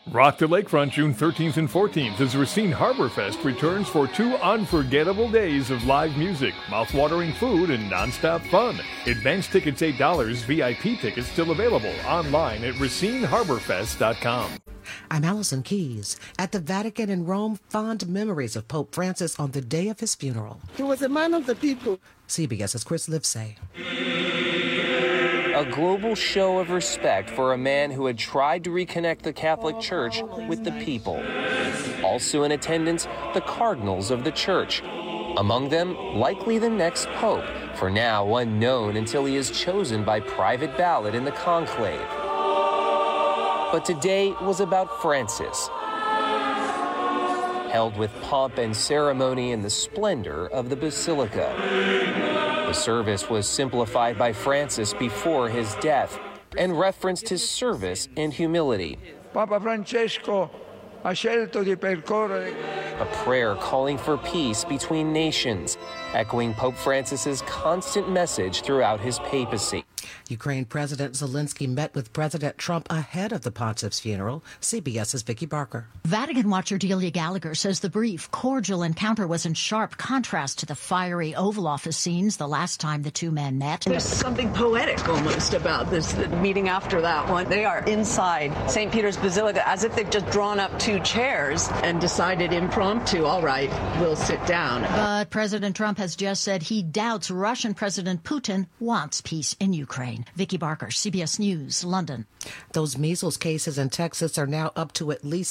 Rock the Lakefront June 13th and 14th as Racine Harbor Fest returns for 2 unforgettable days of live music, mouth-watering food, and nonstop fun. Advance tickets $8, VIP tickets still available online at RacineHarborFest.com. I'm Allison Keyes. At the Vatican in Rome, fond memories of Pope Francis on the day of his funeral. He was a man of the people. CBS's Chris Livesay. A global show of respect for a man who had tried to reconnect the Catholic Church with the people. Also in attendance, the cardinals of the church. Among them, likely the next pope, for now unknown until he is chosen by private ballot in the conclave. But today was about Francis, held with pomp and ceremony in the splendor of the Basilica. The service was simplified by Francis before his death and referenced his service and humility. Papa Francesco ha scelto di percorrere. A prayer calling for peace between nations, echoing Pope Francis's constant message throughout his papacy. Ukraine President Zelensky met with President Trump ahead of the pontiff's funeral. CBS's Vicki Barker. Vatican watcher Delia Gallagher says the brief, cordial encounter was in sharp contrast to the fiery Oval Office scenes the last time the two men met. There's something poetic almost about this the meeting after that one. They are inside St. Peter's Basilica as if they've just drawn up 2 chairs and decided impromptu, all right, we'll sit down. But President Trump has just said he doubts Russian President Putin wants peace in Ukraine. Vicki Barker, CBS News, London. Those measles cases in Texas are now up to at least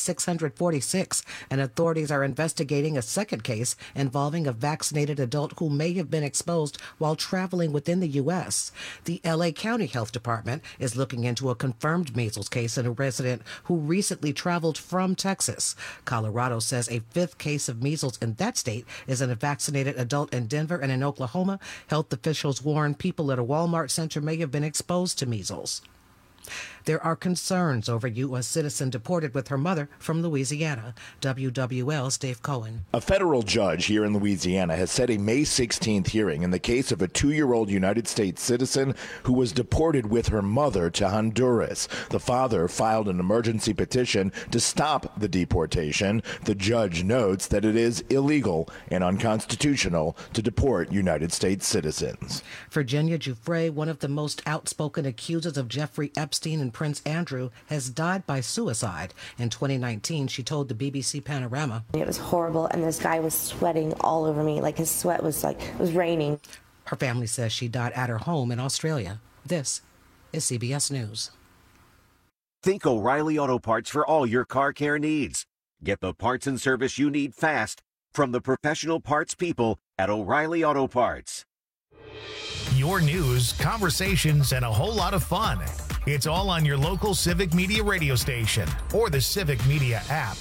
646, and authorities are investigating a second case involving a vaccinated adult who may have been exposed while traveling within the U.S. The L.A. County Health Department is looking into a confirmed measles case in a resident who recently traveled from Texas. Colorado says a 5th case of measles in that state is in a vaccinated adult in Denver, and in Oklahoma, health officials warn people at a Walmart center may have been exposed to measles. There are concerns over U.S. citizen deported with her mother from Louisiana. WWL's Dave Cohen. A federal judge here in Louisiana has set a May 16th hearing in the case of a 2-year-old United States citizen who was deported with her mother to Honduras. The father filed an emergency petition to stop the deportation. The judge notes that it is illegal and unconstitutional to deport United States citizens. Virginia Giuffre, one of the most outspoken accusers of Jeffrey Epstein and Prince Andrew, has died by suicide. In 2019, she told the BBC Panorama, "It was horrible, and this guy was sweating all over me. Like his sweat was like it was raining." Her family says she died at her home in Australia. This is CBS News. Think O'Reilly Auto Parts for all your car care needs. Get the parts and service you need fast from the professional parts people at O'Reilly Auto Parts. Your news, conversations, and a whole lot of fun. It's all on your local Civic Media radio station or the Civic Media app.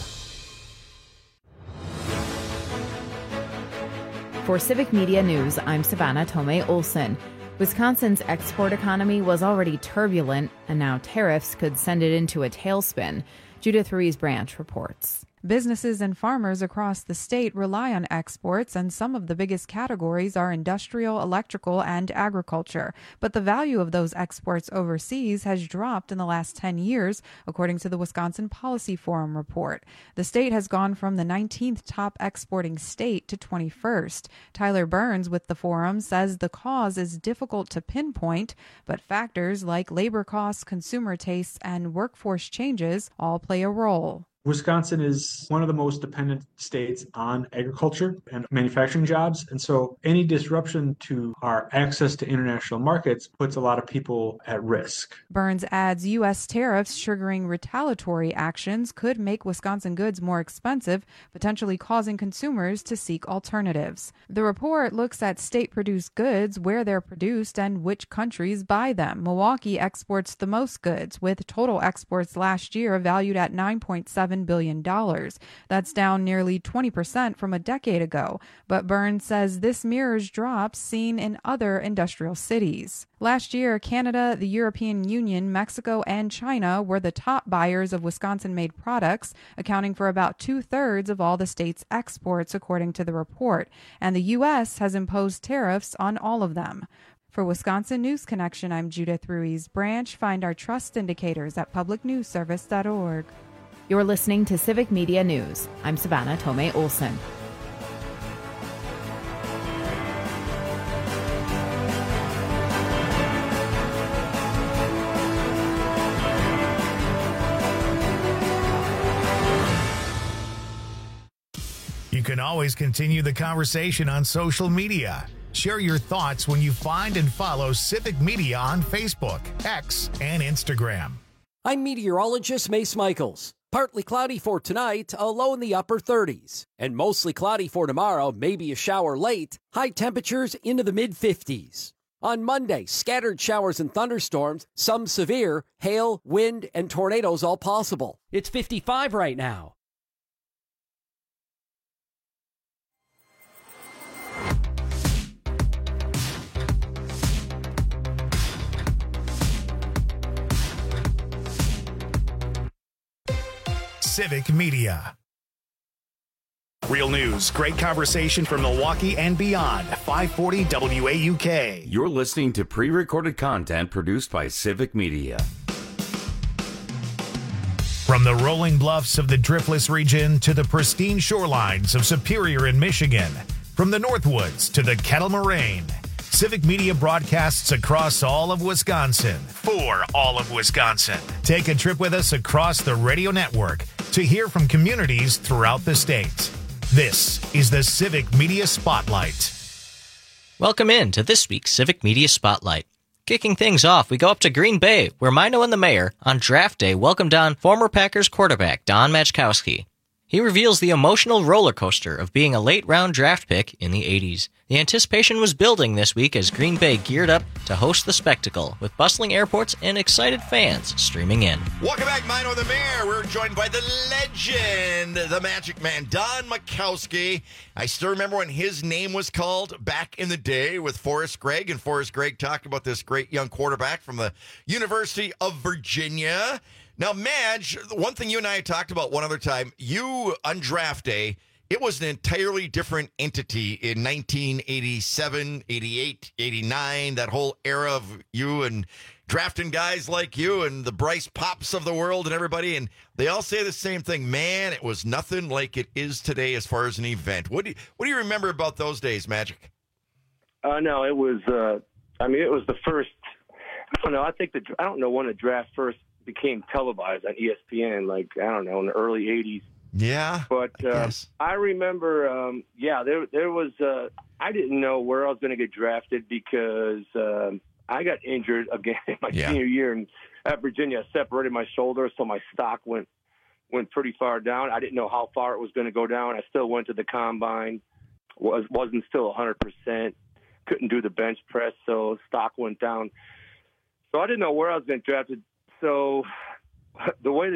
For Civic Media News, I'm Savannah Tomei Olson. Wisconsin's export economy was already turbulent, and now tariffs could send it into a tailspin. Judith Ruiz-Branch reports. Businesses and farmers across the state rely on exports, and some of the biggest categories are industrial, electrical, and agriculture. But the value of those exports overseas has dropped in the last 10 years, according to the Wisconsin Policy Forum report. The state has gone from the 19th top exporting state to 21st. Tyler Burns with the forum says the cause is difficult to pinpoint, but factors like labor costs, consumer tastes, and workforce changes all play a role. Wisconsin is one of the most dependent states on agriculture and manufacturing jobs. And so any disruption to our access to international markets puts a lot of people at risk. Burns adds U.S. tariffs triggering retaliatory actions could make Wisconsin goods more expensive, potentially causing consumers to seek alternatives. The report looks at state-produced goods, where they're produced, and which countries buy them. Milwaukee exports the most goods, with total exports last year valued at $9.7 billion. That's down nearly 20% from a decade ago, but Burns says this mirrors drops seen in other industrial cities. Last year, Canada, the European Union, Mexico, and China were the top buyers of Wisconsin-made products, accounting for about 2/3 of all the state's exports, according to the report, and the U.S. has imposed tariffs on all of them. For Wisconsin News Connection, I'm Judith Ruiz-Branch. Find our trust indicators at publicnewsservice.org. You're listening to Civic Media News. I'm Savannah Tomei Olson. You can always continue the conversation on social media. Share your thoughts when you find and follow Civic Media on Facebook, X, and Instagram. I'm meteorologist Mace Michaels. Partly cloudy for tonight, a low in the upper 30s. And mostly cloudy for tomorrow, maybe a shower late. High temperatures into the mid-50s. On Monday, scattered showers and thunderstorms, some severe, hail, wind, and tornadoes all possible. It's 55 right now. Civic Media. Real news, great conversation from Milwaukee and beyond. 540 WAUK. You're listening to pre-recorded content produced by Civic Media. From the rolling bluffs of the Driftless region to the pristine shorelines of Superior in Michigan, from the Northwoods to the Kettle Moraine, Civic Media broadcasts across all of Wisconsin for all of Wisconsin. Take a trip with us across the radio network to hear from communities throughout the state. This is the Civic Media Spotlight. Welcome in to this week's Civic Media Spotlight. Kicking things off, we go up to Green Bay, where Mino and the mayor, on draft day, welcomed on former Packers quarterback Don Majkowski. He reveals the emotional roller coaster of being a late-round draft pick in the 80s. The anticipation was building this week as Green Bay geared up to host the spectacle, with bustling airports and excited fans streaming in. Welcome back, Mino the Mayor. We're joined by the legend, the Magic Man, Don Majkowski. I still remember when his name was called back in the day with Forrest Gregg, and Forrest Gregg talked about this great young quarterback from the University of Virginia. Now, Madge, one thing you and I talked about one other time, you on draft day, it was an entirely different entity in 1987, 88, 89, that whole era of you and drafting guys like you and the Bryce Pops of the world and everybody, and they all say the same thing. Man, it was nothing like it is today as far as an event. What do you remember about those days, Magic? No, it was, it was the first, I don't know when the draft first became televised on ESPN, in the early 80s. Yeah. But I remember, there was, I didn't know where I was going to get drafted because I got injured again in my senior year at Virginia. I separated my shoulder, so my stock went pretty far down. I didn't know how far it was going to go down. I still went to the combine, wasn't still 100%, couldn't do the bench press, so stock went down. So I didn't know where I was going to get drafted. So the way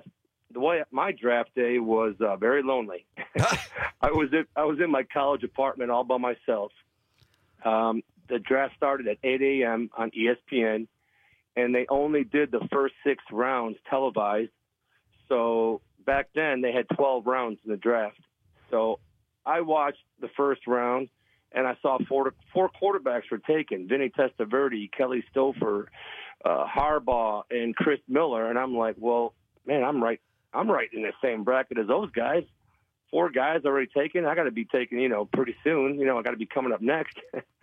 my draft day was very lonely. I was in my college apartment all by myself. The draft started at 8 a.m. on ESPN, and they only did the first 6 rounds televised. So back then they had 12 rounds in the draft. So I watched the first round, and I saw four quarterbacks were taken: Vinny Testaverde, Kelly Stouffer, Harbaugh, and Chris Miller. And I'm like, well, man, I'm right in the same bracket as those guys. 4 guys already taken. I got to be taken, pretty soon. I got to be coming up next,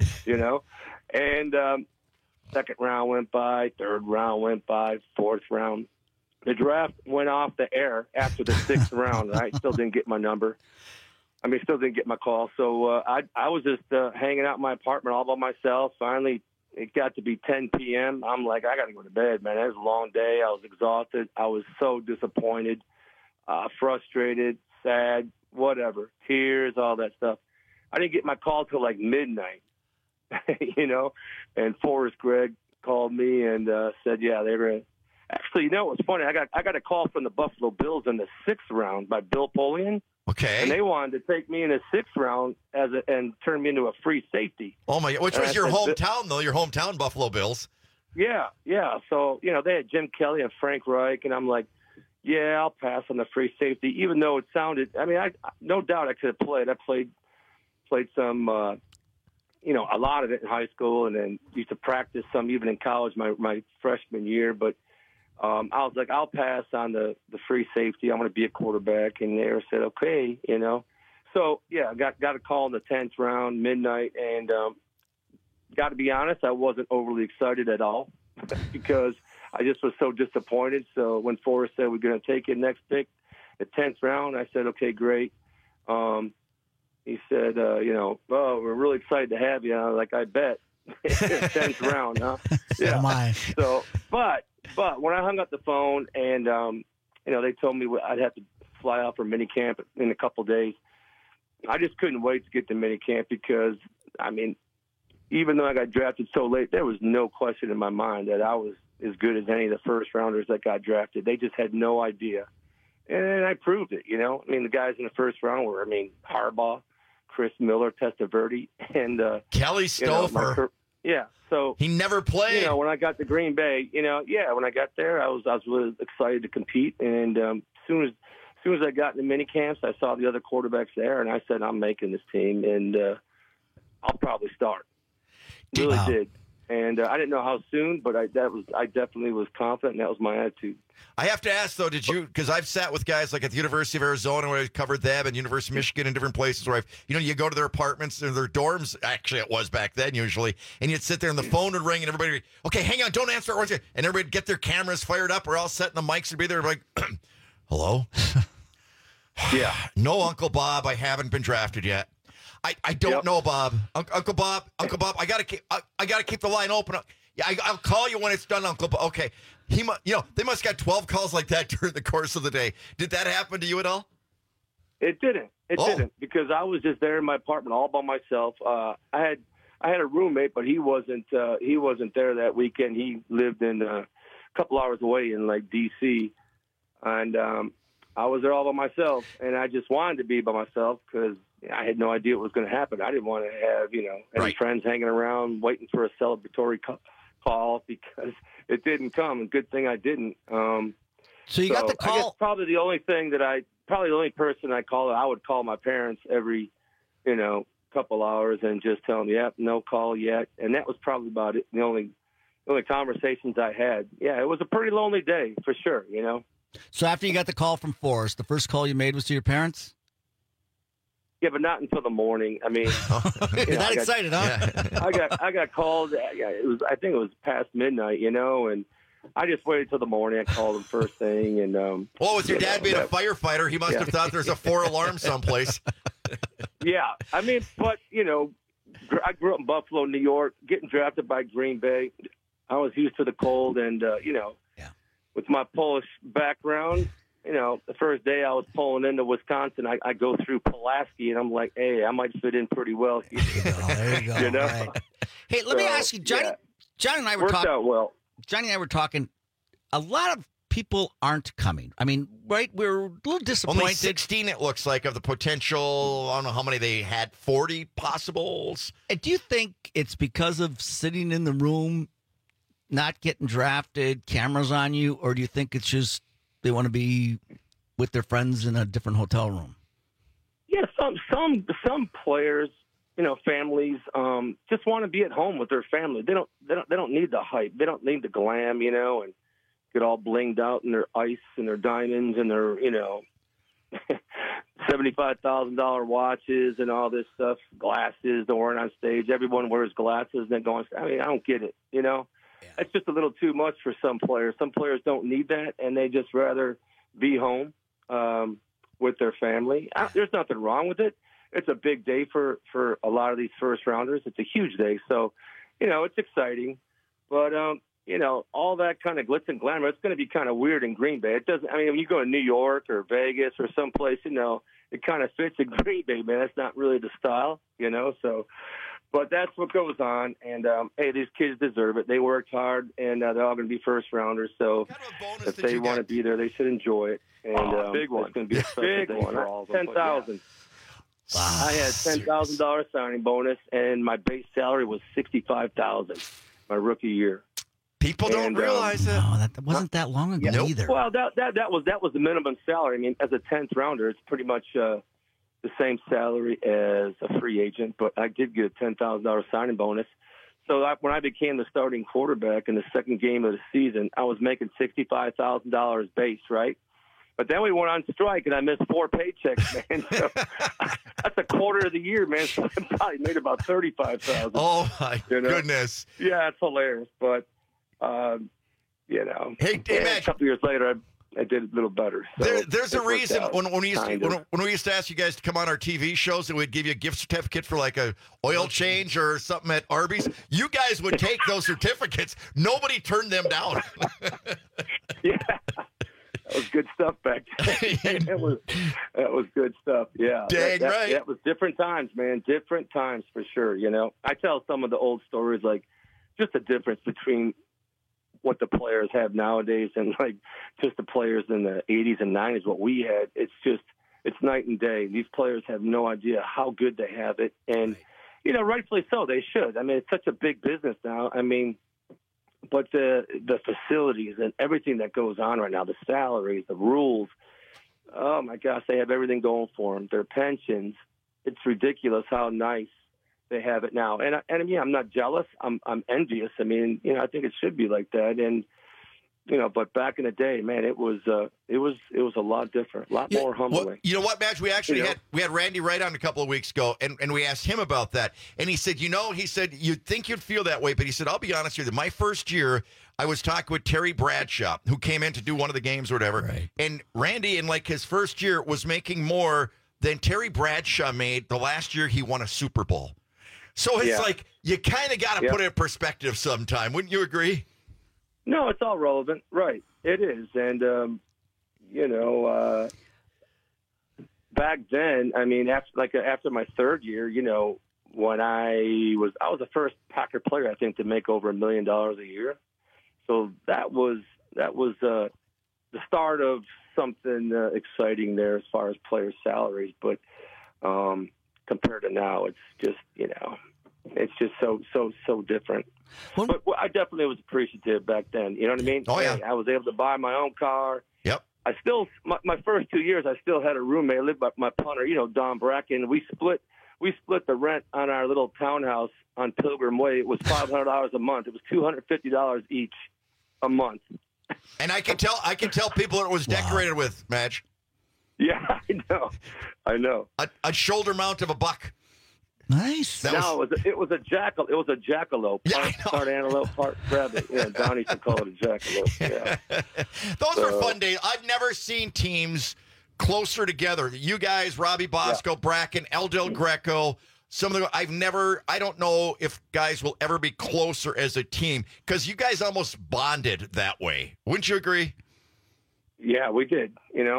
And second round went by, third round went by, fourth round. The draft went off the air after the 6th round. I still didn't get my number. Still didn't get my call. So I was just hanging out in my apartment all by myself. Finally, it got to be 10 p.m. I'm like, I got to go to bed, man. It was a long day. I was exhausted. I was so disappointed, frustrated, sad, whatever, tears, all that stuff. I didn't get my call till like midnight, and Forrest Gregg called me and said, yeah, they were actually, it was funny. I got a call from the Buffalo Bills in the 6th round by Bill Polian. Okay. And they wanted to take me in the 6th round and turn me into a free safety. Oh my! Which was your hometown, though? Your hometown, Buffalo Bills. Yeah. So they had Jim Kelly and Frank Reich, and I'm like, yeah, I'll pass on the free safety, even though it sounded. I no doubt I could have played. I played some, a lot of it in high school, and then used to practice some even in college my freshman year. But I was like, I'll pass on the free safety. I'm going to be a quarterback. And they said, okay, you know. So, yeah, got a call in the 10th round, midnight, and got to be honest, I wasn't overly excited at all because I just was so disappointed. So when Forrest said we're going to take it next pick, the 10th round, I said, okay, great. He said, you know, well, we're really excited to have you. I was like, I bet. 10th round, huh? Yeah. Oh my. So, but when I hung up the phone and, you know, they told me I'd have to fly out for minicamp in a couple days, I just couldn't wait to get to minicamp because, I mean, even though I got drafted so late, there was no question in my mind that I was as good as any of the first rounders that got drafted. They just had no idea. And I proved it, you know. I mean, the guys in the first round were, Harbaugh, Chris Miller, Testaverde, and Kelly Stouffer. Yeah, so he never played. You know, when I got to Green Bay, when I got there, I was really excited to compete. And as soon as I got in the mini camps, I saw the other quarterbacks there, and I said, I'm making this team, and I'll probably start. Really did. And I didn't know how soon, but I definitely was confident, and that was my attitude. I have to ask, though, did you, because I've sat with guys like at the University of Arizona where I covered them and University of Michigan and different places where you go to their apartments or their dorms, actually it was back then usually, and you'd sit there and the phone would ring and everybody would, okay, hang on, don't answer it. And everybody would get their cameras fired up. We're all setting the mics to be there like, hello? Yeah. No, Uncle Bob, I haven't been drafted yet. I don't know, Bob. Uncle Bob, I gotta keep the line open. Yeah, I'll call you when it's done, Uncle Bob. Okay, they must got 12 calls like that during the course of the day. Did that happen to you at all? It didn't. It didn't because I was just there in my apartment all by myself. I had a roommate, but he wasn't there that weekend. He lived in a couple hours away in like D.C. and I was there all by myself, and I just wanted to be by myself because I had no idea what was going to happen. I didn't want to have, any friends hanging around waiting for a celebratory call because it didn't come. And good thing I didn't. So you got the call. I guess probably the only person I would call my parents every, couple hours and just tell them, yep, no call yet. And that was probably about it. The only conversations I had. Yeah, it was a pretty lonely day for sure, So after you got the call from Forrest, the first call you made was to your parents? Yeah, but not until the morning. I mean, you're that excited, huh? I got called. I think it was past midnight, and I just waited till the morning. I called him first thing, and with your dad being a firefighter, he must have thought there's a 4-alarm someplace. Yeah, I mean, but I grew up in Buffalo, New York, getting drafted by Green Bay. I was used to the cold, and with my Polish background. The first day I was pulling into Wisconsin, I go through Pulaski, and I'm like, hey, I might fit in pretty well here. There you go. Right. Hey, let me ask you, Johnny. Johnny and I were talking. Out well. Johnny and I were talking. A lot of people aren't coming. I mean, right? We're a little disappointed. Only 16, it looks like, of the potential. I don't know how many they had. 40 possibles. And do you think it's because of sitting in the room, not getting drafted, cameras on you, or do you think it's just they want to be with their friends in a different hotel room? Yeah, some players, families, just want to be at home with their family. They don't need the hype. They don't need the glam, and get all blinged out in their ice and their diamonds and their, $75,000 watches and all this stuff, glasses they're wearing on stage. Everyone wears glasses and then going. I mean, I don't get it, Yeah. It's just a little too much for some players. Some players don't need that, and they just rather be home with their family. There's nothing wrong with it. It's a big day for a lot of these first-rounders. It's a huge day. So, it's exciting. But, all that kind of glitz and glamour, it's going to be kind of weird in Green Bay. It doesn't. I mean, when you go to New York or Vegas or someplace, it kind of fits in Green Bay, man. That's not really the style, so – but that's what goes on, and hey, these kids deserve it. They worked hard, and they're all going to be first-rounders. So if they want to be there, they should enjoy it. And big one. It's going to be a big one. $10,000. Wow. I had $10,000 signing bonus, and my base salary was $65,000 my rookie year. People don't realize that. No, that wasn't that long ago either. Well, that was the minimum salary. I mean, as a 10th rounder, it's pretty much the same salary as a free agent, but I did get a $10,000 signing bonus. So when I became the starting quarterback in the second game of the season, I was making $65,000 base, right? But then we went on strike, and I missed 4 paychecks, man. So that's a quarter of the year, man. So I probably made about $35,000. Oh, my goodness. Yeah, it's hilarious. But, Hey, Matt. A couple years later, I did a little better. So there's a reason when we used to ask you guys to come on our TV shows and we'd give you a gift certificate for like a oil change or something at Arby's. You guys would take those certificates. Nobody turned them down. Yeah. That was good stuff back then. That was good stuff. Yeah. Dang right. That was different times, man. Different times for sure. I tell some of the old stories, like just the difference between what the players have nowadays and like just the players in the 80s and 90s, what we had. It's night and day. These players have no idea how good they have it. And, rightfully so. They should. I mean, it's such a big business now. I mean, but the facilities and everything that goes on right now, the salaries, the rules, oh my gosh, they have everything going for them. Their pensions, it's ridiculous how nice they have it now. And I'm not jealous. I'm envious. I mean, I think it should be like that. And but back in the day, man, it was a lot different, a lot more humbling. You know what, Madge? We actually had Randy Wright on a couple of weeks ago, and we asked him about that. And he said, you'd think you'd feel that way, but he said, I'll be honest with you, my first year, I was talking with Terry Bradshaw, who came in to do one of the games or whatever. Right. And Randy, in like his first year, was making more than Terry Bradshaw made the last year he won a Super Bowl. So it's like you kind of got to put it in perspective sometime. Wouldn't you agree? No, it's all relevant. Right. It is. And, back then, I mean, after my third year, when I was the first Packer player, I think, to make over $1 million a year. So that was the start of something exciting there as far as players' salaries. But compared to now, it's just, it's just so different. But I definitely was appreciative back then. You know what I mean? Oh, yeah. I was able to buy my own car. Yep. I still, my first 2 years, I still had a roommate. I lived by my punter, Don Bracken. We split the rent on our little townhouse on Pilgrim Way. It was $500 a month. It was $250 each a month. And I can tell people what it was decorated with, Madge. Yeah, I know. A shoulder mount of a buck. Nice. It was a jackal. It was a jackalope. Part antelope, part rabbit. Yeah, Don used to call it a jackalope. Yeah. Those were fun days. I've never seen teams closer together. You guys, Robbie Bosco, Bracken, El Del Greco. I don't know if guys will ever be closer as a team because you guys almost bonded that way. Wouldn't you agree? Yeah, we did.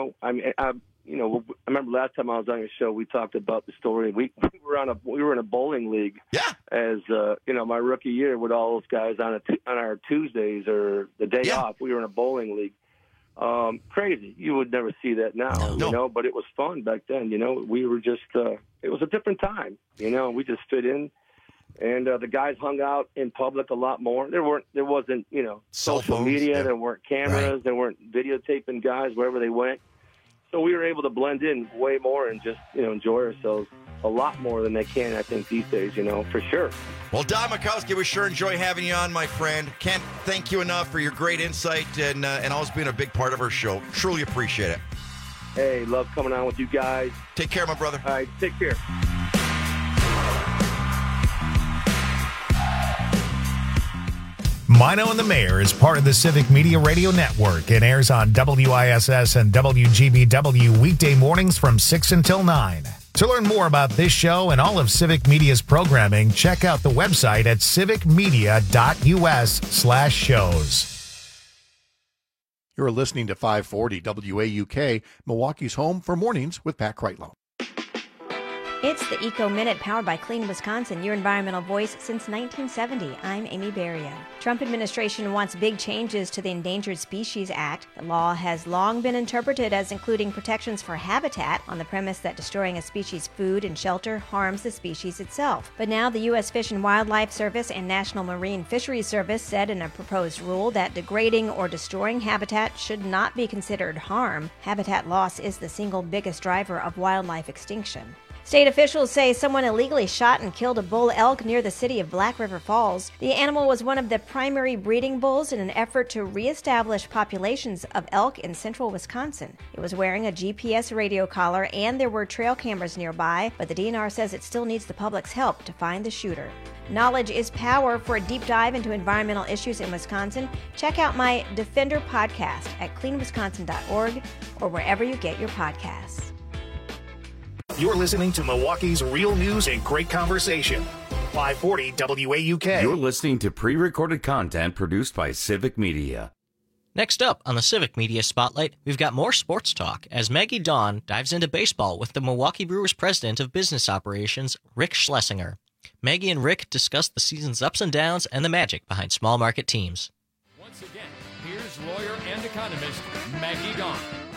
I remember last time I was on your show, we talked about the story. We were in a bowling league. Yeah. As my rookie year with all those guys on our Tuesdays or the day off, we were in a bowling league. Crazy. You would never see that now, but it was fun back then. We were just, it was a different time. We just fit in. And the guys hung out in public a lot more. There wasn't, social media. Yeah. There weren't cameras. Right. There weren't videotaping guys wherever they went. So we were able to blend in way more and just, enjoy ourselves a lot more than they can, I think, these days, for sure. Well, Don Majkowski, we sure enjoy having you on, my friend. Can't thank you enough for your great insight and always being a big part of our show. Truly appreciate it. Hey, love coming on with you guys. Take care, my brother. All right, take care. Mino and the Mayor is part of the Civic Media Radio Network and airs on WISS and WGBW weekday mornings from 6 until 9. To learn more about this show and all of Civic Media's programming, check out the website at civicmedia.us/shows. You're listening to 540 WAUK, Milwaukee's home for mornings with Pat Kreitlow. It's the Eco Minute powered by Clean Wisconsin, your environmental voice since 1970. I'm Amy Berria. Trump administration wants big changes to the Endangered Species Act. The law has long been interpreted as including protections for habitat on the premise that destroying a species' food and shelter harms the species itself. But now the U.S. Fish and Wildlife Service and National Marine Fisheries Service said in a proposed rule that degrading or destroying habitat should not be considered harm. Habitat loss is the single biggest driver of wildlife extinction. State officials say someone illegally shot and killed a bull elk near the city of Black River Falls. The animal was one of the primary breeding bulls in an effort to reestablish populations of elk in central Wisconsin. It was wearing a GPS radio collar and there were trail cameras nearby, but the DNR says it still needs the public's help to find the shooter. Knowledge is power. For a deep dive into environmental issues in Wisconsin, check out my Defender podcast at cleanwisconsin.org or wherever you get your podcasts. You're listening to Milwaukee's Real News and Great Conversation. 540 WAUK. You're listening to pre-recorded content produced by Civic Media. Next up on the Civic Media Spotlight, we've got more sports talk as Maggie Dawn dives into baseball with the Milwaukee Brewers President of Business Operations, Rick Schlesinger. Maggie and Rick discuss the season's ups and downs and the magic behind small market teams. Once again, here's lawyer and economist Maggie Dawn.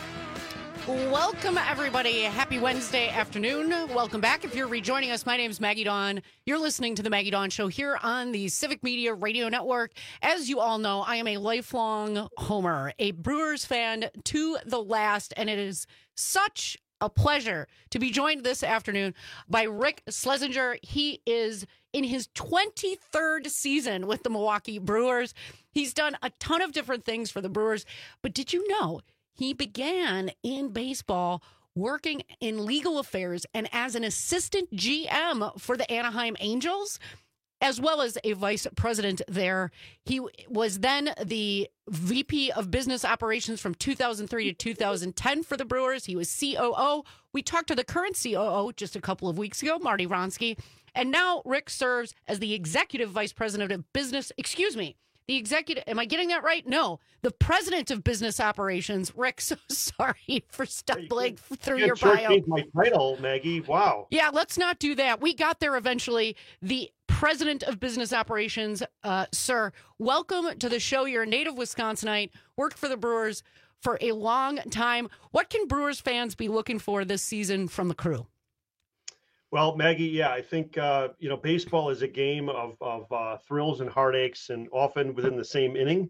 Welcome, everybody. Happy Wednesday afternoon. Welcome back. If you're rejoining us, my name is Maggie Dawn. You're listening to The Maggie Dawn Show here on the Civic Media Radio Network. As you all know, I am a lifelong homer, a Brewers fan to the last, and it is such a pleasure to be joined this afternoon by Rick Schlesinger. He is in his 23rd season with the Milwaukee Brewers. He's done a ton of different things for the Brewers, but did you know he began in baseball working in legal affairs and as an assistant GM for the Anaheim Angels, as well as a vice president there. He was then the VP of Business Operations from 2003 to 2010 for the Brewers. He was COO. We talked to the current COO just a couple of weeks ago, Marty Wronski. And now Rick serves as the executive vice president of business, the executive, am I getting that right? No, the president of business operations. Rick, so sorry for stumbling through your bio. My title, Maggie. Wow. Yeah, let's not do that. We got there eventually. The president of business operations, sir, welcome to the show. You're a native Wisconsinite, worked for the Brewers for a long time. What can Brewers fans be looking for this season from the crew? Well, Maggie, yeah, I think, baseball is a game of thrills and heartaches and often within the same inning.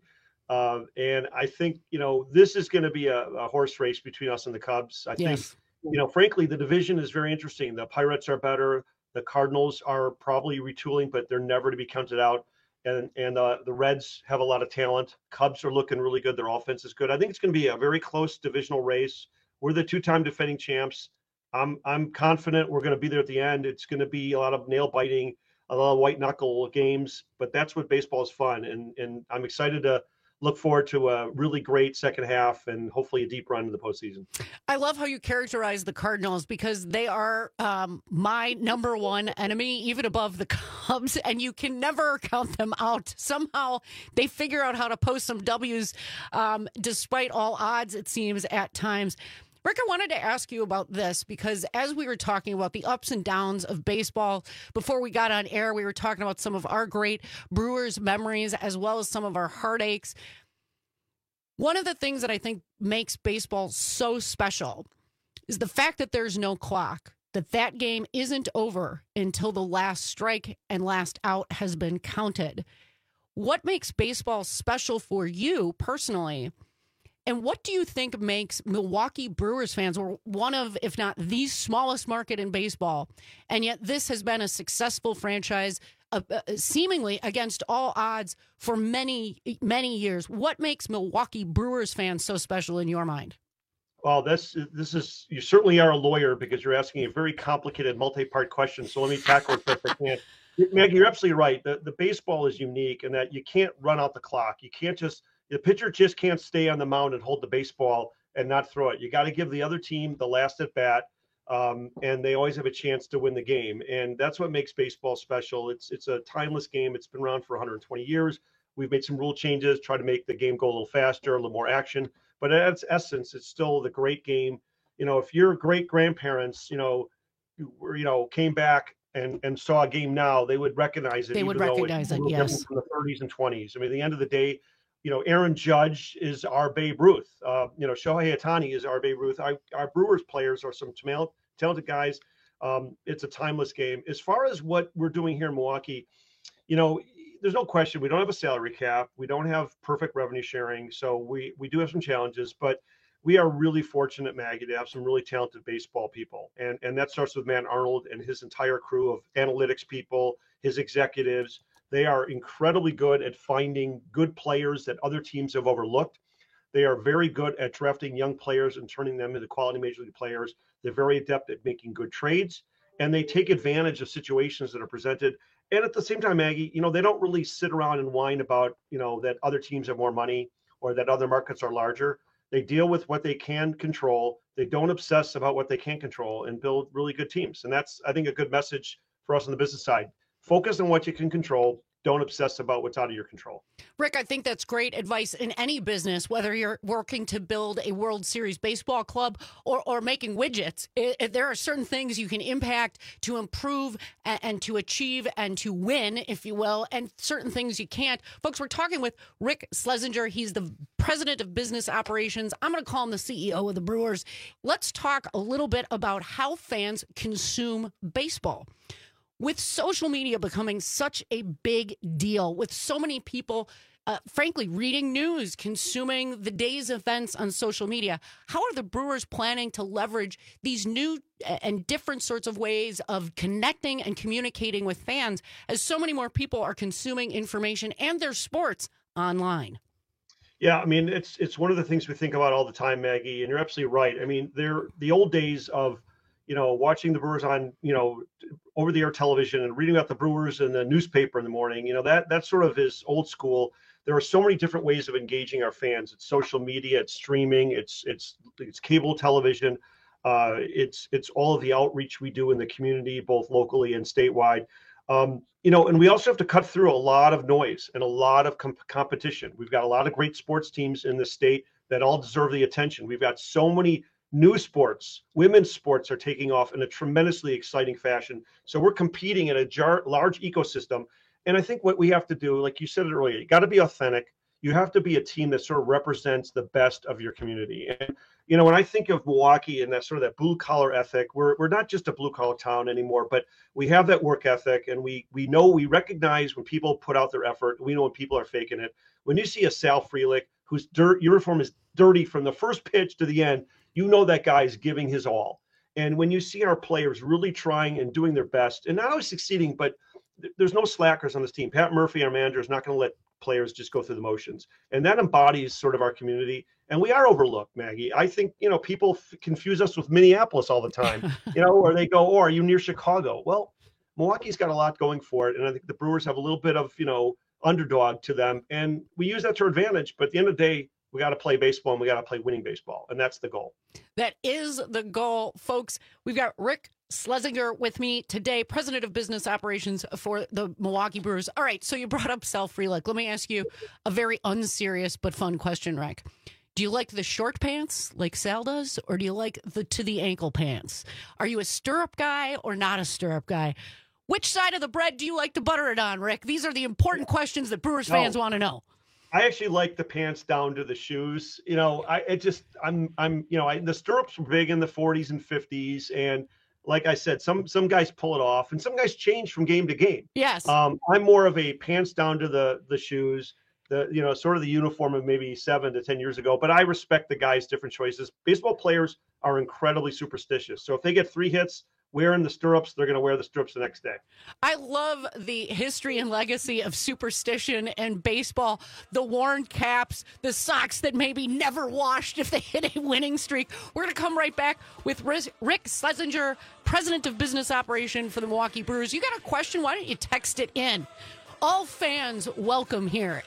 And I think, this is going to be a horse race between us and the Cubs. I think, frankly, the division is very interesting. The Pirates are better. The Cardinals are probably retooling, but they're never to be counted out. And the Reds have a lot of talent. Cubs are looking really good. Their offense is good. I think it's going to be a very close divisional race. We're the two-time defending champs. I'm confident we're going to be there at the end. It's going to be a lot of nail biting, a lot of white knuckle games, but that's what baseball is fun. And I'm excited to look forward to a really great second half and hopefully a deep run in the postseason. I love how you characterize the Cardinals because they are my number one enemy, even above the Cubs, and you can never count them out. Somehow they figure out how to post some W's despite all odds, it seems, at times. Rick, I wanted to ask you about this because as we were talking about the ups and downs of baseball, before we got on air, we were talking about some of our great Brewers memories as well as some of our heartaches. One of the things that I think makes baseball so special is the fact that there's no clock, that game isn't over until the last strike and last out has been counted. What makes baseball special for you personally? And what do you think makes Milwaukee Brewers fans one of, if not the smallest market in baseball, and yet this has been a successful franchise seemingly against all odds for many, many years? What makes Milwaukee Brewers fans so special in your mind? Well, this is, you certainly are a lawyer because you're asking a very complicated multi-part question. So let me tackle it best I can. Maggie, you're absolutely right. The baseball is unique in that you can't run out the clock. You can't the pitcher just can't stay on the mound and hold the baseball and not throw it. You got to give the other team the last at bat, and they always have a chance to win the game. And that's what makes baseball special. It's a timeless game. It's been around for 120 years. We've made some rule changes, try to make the game go a little faster, a little more action. But at its essence, it's still the great game. If your great grandparents, came back and saw a game now, they would recognize it. They would recognize it, yes. From the 30s and 20s. I mean, at the end of the day, Aaron Judge is our Babe Ruth. Shohei Ohtani is our Babe Ruth. Our Brewers players are some talented guys. It's a timeless game. As far as what we're doing here in Milwaukee, there's no question we don't have a salary cap. We don't have perfect revenue sharing. So we do have some challenges. But we are really fortunate, Maggie, to have some really talented baseball people. And that starts with Matt Arnold and his entire crew of analytics people, his executives. They are incredibly good at finding good players that other teams have overlooked. They are very good at drafting young players and turning them into quality major league players. They're very adept at making good trades, and they take advantage of situations that are presented. And at the same time, Maggie, they don't really sit around and whine about, that other teams have more money or that other markets are larger. They deal with what they can control. They don't obsess about what they can't control and build really good teams. And that's, I think, a good message for us on the business side. Focus on what you can control. Don't obsess about what's out of your control. Rick, I think that's great advice in any business, whether you're working to build a World Series baseball club or making widgets. There are certain things you can impact to improve and to achieve and to win, if you will, and certain things you can't. Folks, we're talking with Rick Schlesinger. He's the president of business operations. I'm going to call him the CEO of the Brewers. Let's talk a little bit about how fans consume baseball. With social media becoming such a big deal, with so many people, frankly, reading news, consuming the day's events on social media, how are the Brewers planning to leverage these new and different sorts of ways of connecting and communicating with fans as so many more people are consuming information and their sports online? Yeah, I mean, it's one of the things we think about all the time, Maggie, and you're absolutely right. I mean, the old days of watching the Brewers on, over-the-air television and reading about the Brewers in the newspaper in the morning, that sort of is old school. There are so many different ways of engaging our fans. It's social media, it's streaming, it's cable television, it's all of the outreach we do in the community, both locally and statewide. And we also have to cut through a lot of noise and a lot of competition. We've got a lot of great sports teams in the state that all deserve the attention. We've got so many new sports, women's sports are taking off in a tremendously exciting fashion. So we're competing in a large ecosystem. And I think what we have to do, like you said it earlier, you got to be authentic. You have to be a team that sort of represents the best of your community. And, when I think of Milwaukee and that sort of that blue collar ethic, we're not just a blue collar town anymore, but we have that work ethic. And we recognize when people put out their effort. We know when people are faking it. When you see a Sal Frelick whose uniform is dirty from the first pitch to the end, that guy is giving his all. And when you see our players really trying and doing their best and not always succeeding, but there's no slackers on this team. Pat Murphy, our manager, is not going to let players just go through the motions. And that embodies sort of our community. And we are overlooked, Maggie. I think, people confuse us with Minneapolis all the time, or they go, oh, are you near Chicago? Well, Milwaukee's got a lot going for it. And I think the Brewers have a little bit of, underdog to them. And we use that to our advantage. But at the end of the day, we got to play baseball and we got to play winning baseball. And that's the goal. That is the goal, folks. We've got Rick Schlesinger with me today, president of business operations for the Milwaukee Brewers. All right, so you brought up Sal Frelick. Let me ask you a very unserious but fun question, Rick. Do you like the short pants like Sal does, or do you like the to the ankle pants? Are you a stirrup guy or not a stirrup guy? Which side of the bread do you like to butter it on, Rick? These are the important questions that Brewers fans want to know. I actually like the pants down to the shoes. The stirrups were big in the 40s and 50s. And like I said, some guys pull it off and some guys change from game to game. Yes. I'm more of a pants down to the shoes, sort of the uniform of maybe 7 to 10 years ago. But I respect the guys' different choices. Baseball players are incredibly superstitious. So if they get 3 hits, wearing the stirrups, they're going to wear the stirrups the next day. I love the history and legacy of superstition and baseball, the worn caps, the socks that maybe never washed if they hit a winning streak. We're going to come right back with Rick Schlesinger, president of business operation for the Milwaukee Brewers. You got a question? Why don't you text it in? All fans welcome here.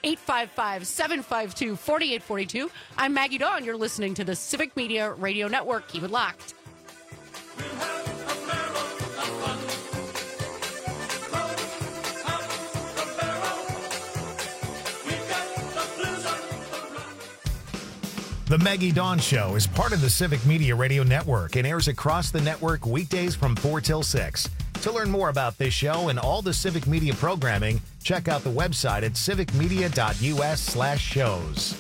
855-752-4842. I'm Maggie Dawn. You're listening to the Civic Media Radio Network. Keep it locked. The Maggie Dawn Show is part of the Civic Media Radio Network and airs across the network weekdays from 4 till 6. To learn more about this show and all the Civic Media programming, check out the website at civicmedia.us/shows.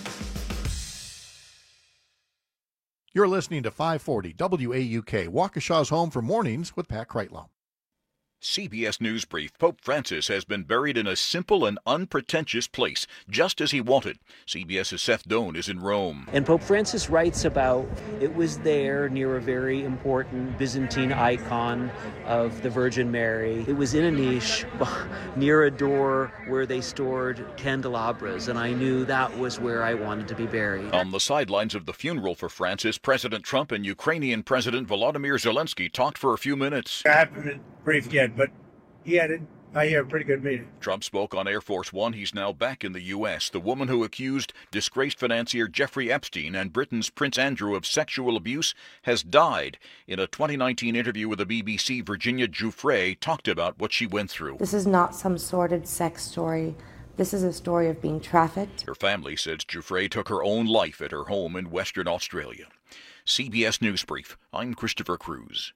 You're listening to 540 WAUK, Waukesha's home for mornings with Pat Kreitlow. CBS News Brief. Pope Francis has been buried in a simple and unpretentious place, just as he wanted. CBS's Seth Doan is in Rome. And Pope Francis writes about it was there near a very important Byzantine icon of the Virgin Mary. It was in a niche near a door where they stored candelabras, and I knew that was where I wanted to be buried. On the sidelines of the funeral for Francis, President Trump and Ukrainian President Volodymyr Zelensky talked for a few minutes. I haven't been briefed yet, but I hear a pretty good meeting. Trump spoke on Air Force One. He's now back in the U.S. The woman who accused disgraced financier Jeffrey Epstein and Britain's Prince Andrew of sexual abuse has died. In a 2019 interview with the BBC, Virginia Giuffre talked about what she went through. This is not some sordid sex story. This is a story of being trafficked. Her family says Giuffre took her own life at her home in Western Australia. CBS News Brief. I'm Christopher Cruz.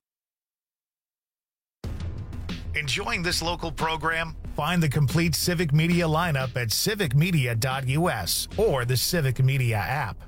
Enjoying this local program? Find the complete Civic Media lineup at civicmedia.us or the Civic Media app.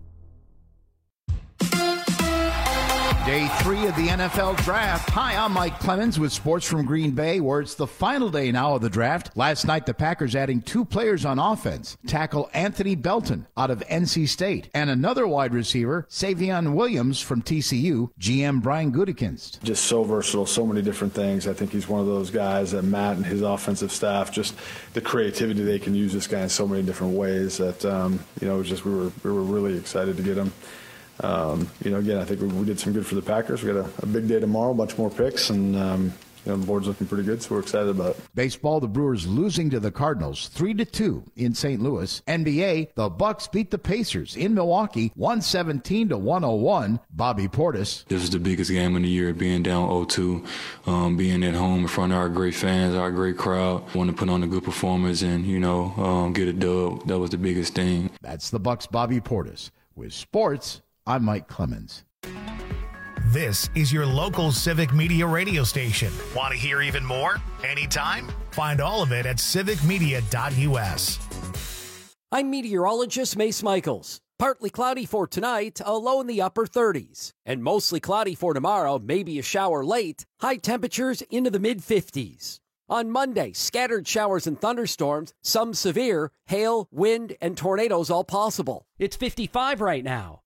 Day 3 of the NFL Draft. Hi, I'm Mike Clemens with sports from Green Bay, where it's the final day now of the draft. Last night, the Packers adding 2 players on offense. Tackle Anthony Belton out of NC State, and another wide receiver, Savion Williams from TCU, GM Brian Gutekunst. Just so versatile, so many different things. I think he's one of those guys that Matt and his offensive staff, just the creativity they can use this guy in so many different ways that, just we were really excited to get him. Again, I think we did some good for the Packers. We got a big day tomorrow, a bunch more picks, and the board's looking pretty good, so we're excited about it. Baseball, the Brewers losing to the Cardinals 3-2 in St. Louis. NBA, the Bucks beat the Pacers in Milwaukee 117-101. Bobby Portis. This is the biggest game of the year, being down 0-2, being at home in front of our great fans, our great crowd. Want to put on a good performance and, get a dub. That was the biggest thing. That's the Bucks' Bobby Portis. With sports, I'm Mike Clemens. This is your local Civic Media radio station. Want to hear even more? Anytime? Find all of it at civicmedia.us. I'm meteorologist Mace Michaels. Partly cloudy for tonight, a low in the upper 30s. And mostly cloudy for tomorrow, maybe a shower late. High temperatures into the mid-50s. On Monday, scattered showers and thunderstorms, some severe, hail, wind, and tornadoes all possible. It's 55 right now.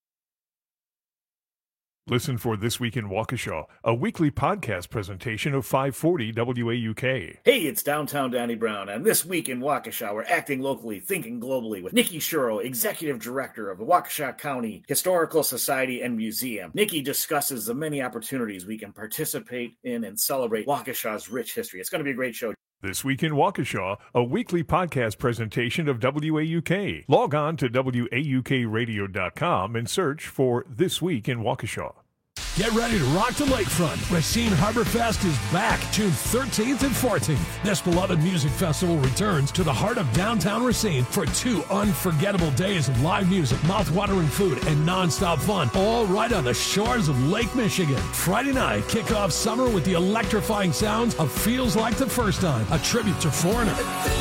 Listen for This Week in Waukesha, a weekly podcast presentation of 540 WAUK. Hey, it's Downtown Danny Brown, and This Week in Waukesha, we're acting locally, thinking globally with Nikki Shuro, Executive Director of the Waukesha County Historical Society and Museum. Nikki discusses the many opportunities we can participate in and celebrate Waukesha's rich history. It's going to be a great show. This Week in Waukesha, a weekly podcast presentation of WAUK. Log on to WAUKradio.com and search for This Week in Waukesha. Get ready to rock the lakefront. Racine Harbor Fest is back June 13th and 14th. This beloved music festival returns to the heart of downtown Racine for 2 unforgettable days of live music, mouth-watering food, and nonstop fun, all right on the shores of Lake Michigan. Friday night, kick off summer with the electrifying sounds of Feels Like the First Time, a tribute to Foreigner.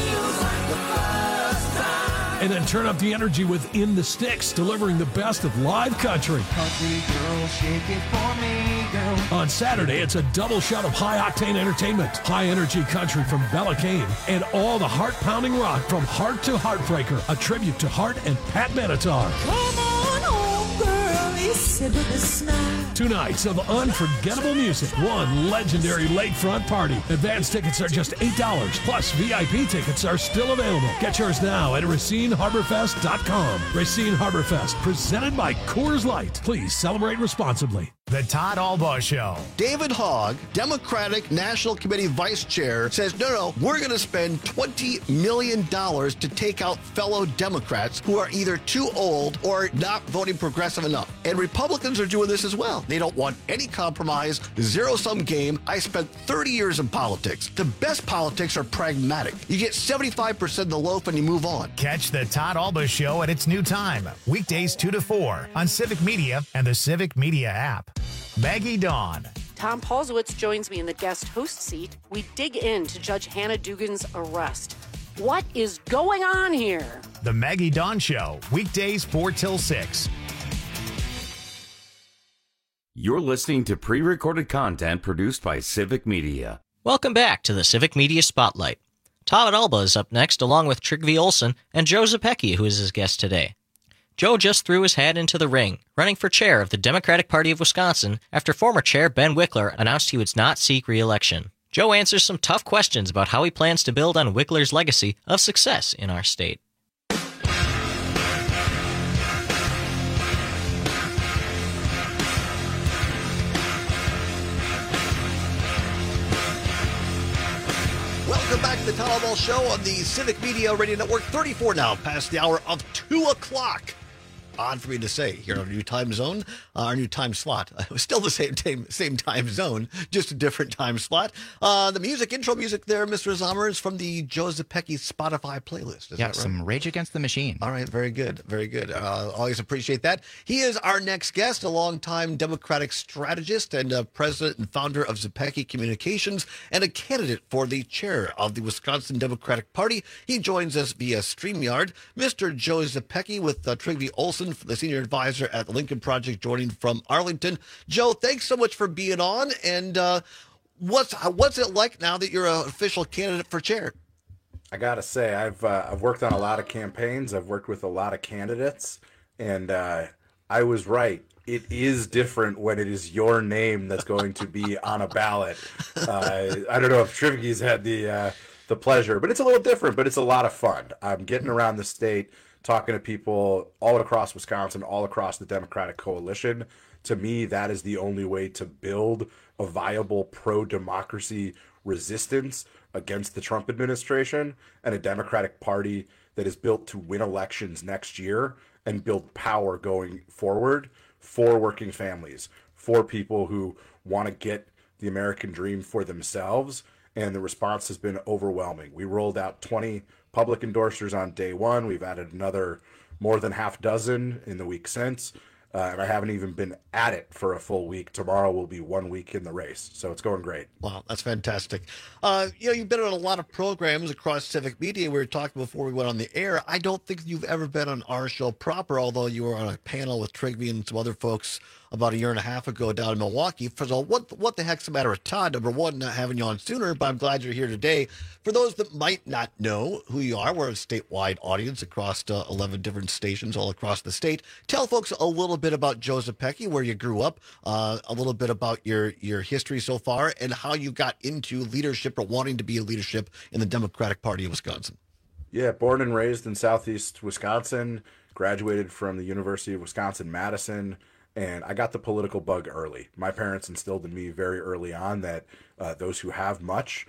And then turn up the energy with In the Sticks, delivering the best of live country. Country girl, shake it for me, girl. On Saturday, it's a double shot of high-octane entertainment, high-energy country from Bella Kane, and all the heart-pounding rock from Heart to Heartbreaker, a tribute to Heart and Pat Benatar. Come on home, girl, listen to the smile. 2 nights of unforgettable music, 1 legendary lakefront party. Advance tickets are just $8, plus VIP tickets are still available. Get yours now at RacineHarborFest.com. Racine Harbor Fest, presented by Coors Light. Please celebrate responsibly. The Todd Albaugh Show. David Hogg, Democratic National Committee Vice Chair, says, no, we're going to spend $20 million to take out fellow Democrats who are either too old or not voting progressive enough. And Republicans are doing this as well. They don't want any compromise, zero-sum game. I spent 30 years in politics. The best politics are pragmatic. You get 75% of the loaf and you move on. Catch the Todd Albaugh Show at its new time, weekdays 2 to 4 on Civic Media and the Civic Media app. Maggie Dawn. Tom Paulsowitz joins me in the guest host seat. We dig into Judge Hannah Dugan's arrest. What is going on here? The Maggie Dawn Show, weekdays 4 till 6. You're listening to pre-recorded content produced by Civic Media. Welcome back to the Civic Media Spotlight. Todd Alba is up next, along with Trygve Olsen and Joe Zepecki, who is his guest today. Joe just threw his hat into the ring, running for chair of the Democratic Party of Wisconsin after former chair Ben Wickler announced he would not seek re-election. Joe answers some tough questions about how he plans to build on Wickler's legacy of success in our state. Welcome back to the Todd Ball Show on the Civic Media Radio Network. 34 now, past the hour of 2 o'clock. Odd for me to say here on our new time zone, our new time slot. Still the same time zone, just a different time slot. The intro music there, Mr. Zomer, is from the Joe Zepecki Spotify playlist. Is that right? Some Rage Against the Machine. All right, very good, very good. Always appreciate that. He is our next guest, a longtime Democratic strategist and president and founder of Zepecki Communications and a candidate for the chair of the Wisconsin Democratic Party. He joins us via StreamYard. Mr. Joe Zepecki with Trygve Olsen, the senior advisor at the Lincoln Project, joining from Arlington. Joe, thanks so much for being on. And what's it like now that you're an official candidate for chair? I gotta say, I've worked on a lot of campaigns. I've worked with a lot of candidates, and I was right. It is different when it is your name that's going to be on a ballot. I don't know if Trygve's had the pleasure, but it's a little different. But it's a lot of fun. I'm getting around the state, talking to people all across Wisconsin, all across the Democratic coalition. To me, that is the only way to build a viable pro-democracy resistance against the Trump administration and a Democratic Party that is built to win elections next year and build power going forward for working families, for people who want to get the American dream for themselves. And the response has been overwhelming. We rolled out 20 public endorsers on day one. We've added another more than half dozen in the week since. And I haven't even been at it for a full week. Tomorrow will be 1 week in the race. So it's going great. Wow, that's fantastic. You've been on a lot of programs across Civic Media. We were talking before we went on the air. I don't think you've ever been on our show proper, although you were on a panel with Trygve and some other folks about a year and a half ago down in Milwaukee. First of all, what the heck's the matter with Todd? Number one, not having you on sooner, but I'm glad you're here today. For those that might not know who you are, we're a statewide audience across 11 different stations all across the state. Tell folks a little bit about Joe Zepecki, where you grew up, a little bit about your history so far, and how you got into leadership or wanting to be in leadership in the Democratic Party of Wisconsin. Yeah, born and raised in southeast Wisconsin, graduated from the University of Wisconsin-Madison, and I got the political bug early. My parents instilled in me very early on that those who have much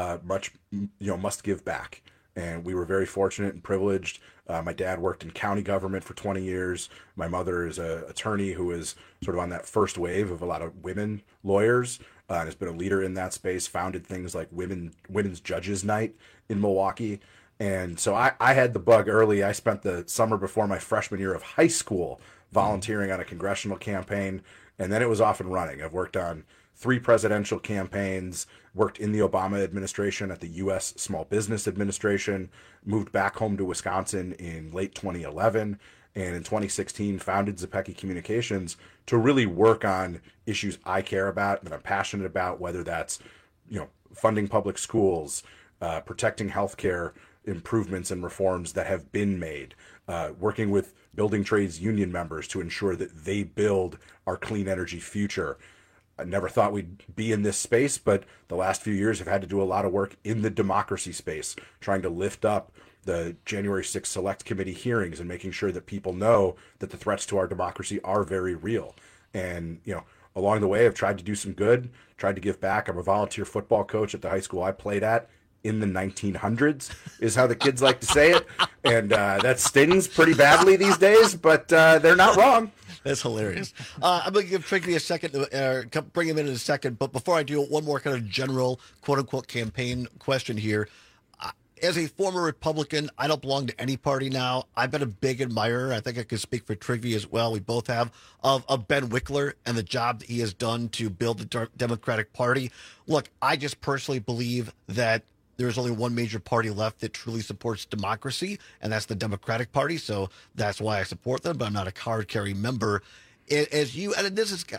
must give back. And we were very fortunate and privileged. My dad worked in county government for 20 years. My mother is an attorney who is sort of on that first wave of a lot of women lawyers and has been a leader in that space, founded things like Women's Judges Night in Milwaukee. And so I had the bug early. I spent the summer before my freshman year of high school volunteering on a congressional campaign, and then it was off and running. I've worked on 3 presidential campaigns, worked in the Obama administration at the U.S. Small Business Administration, moved back home to Wisconsin in late 2011, and in 2016 founded Zepecki Communications to really work on issues I care about, that I'm passionate about, whether that's funding public schools, protecting healthcare improvements and reforms that have been made, working with building trades union members to ensure that they build our clean energy future. I never thought we'd be in this space, but the last few years have had to do a lot of work in the democracy space, trying to lift up the January 6th Select Committee hearings and making sure that people know that the threats to our democracy are very real. And, along the way, I've tried to do some good, tried to give back. I'm a volunteer football coach at the high school I played at in the 1900s, is how the kids like to say it. And that stings pretty badly these days, but they're not wrong. That's hilarious. I'm going to give Trygve a second, bring him in a second. But before I do, one more kind of general, quote-unquote, campaign question here. As a former Republican, I don't belong to any party now. I've been a big admirer. I think I can speak for Trygve as well. We both have of Ben Wickler and the job that he has done to build the Democratic Party. Look, I just personally believe that there's only one major party left that truly supports democracy, and that's the Democratic Party. So that's why I support them, but I'm not a card-carrying member. And this is,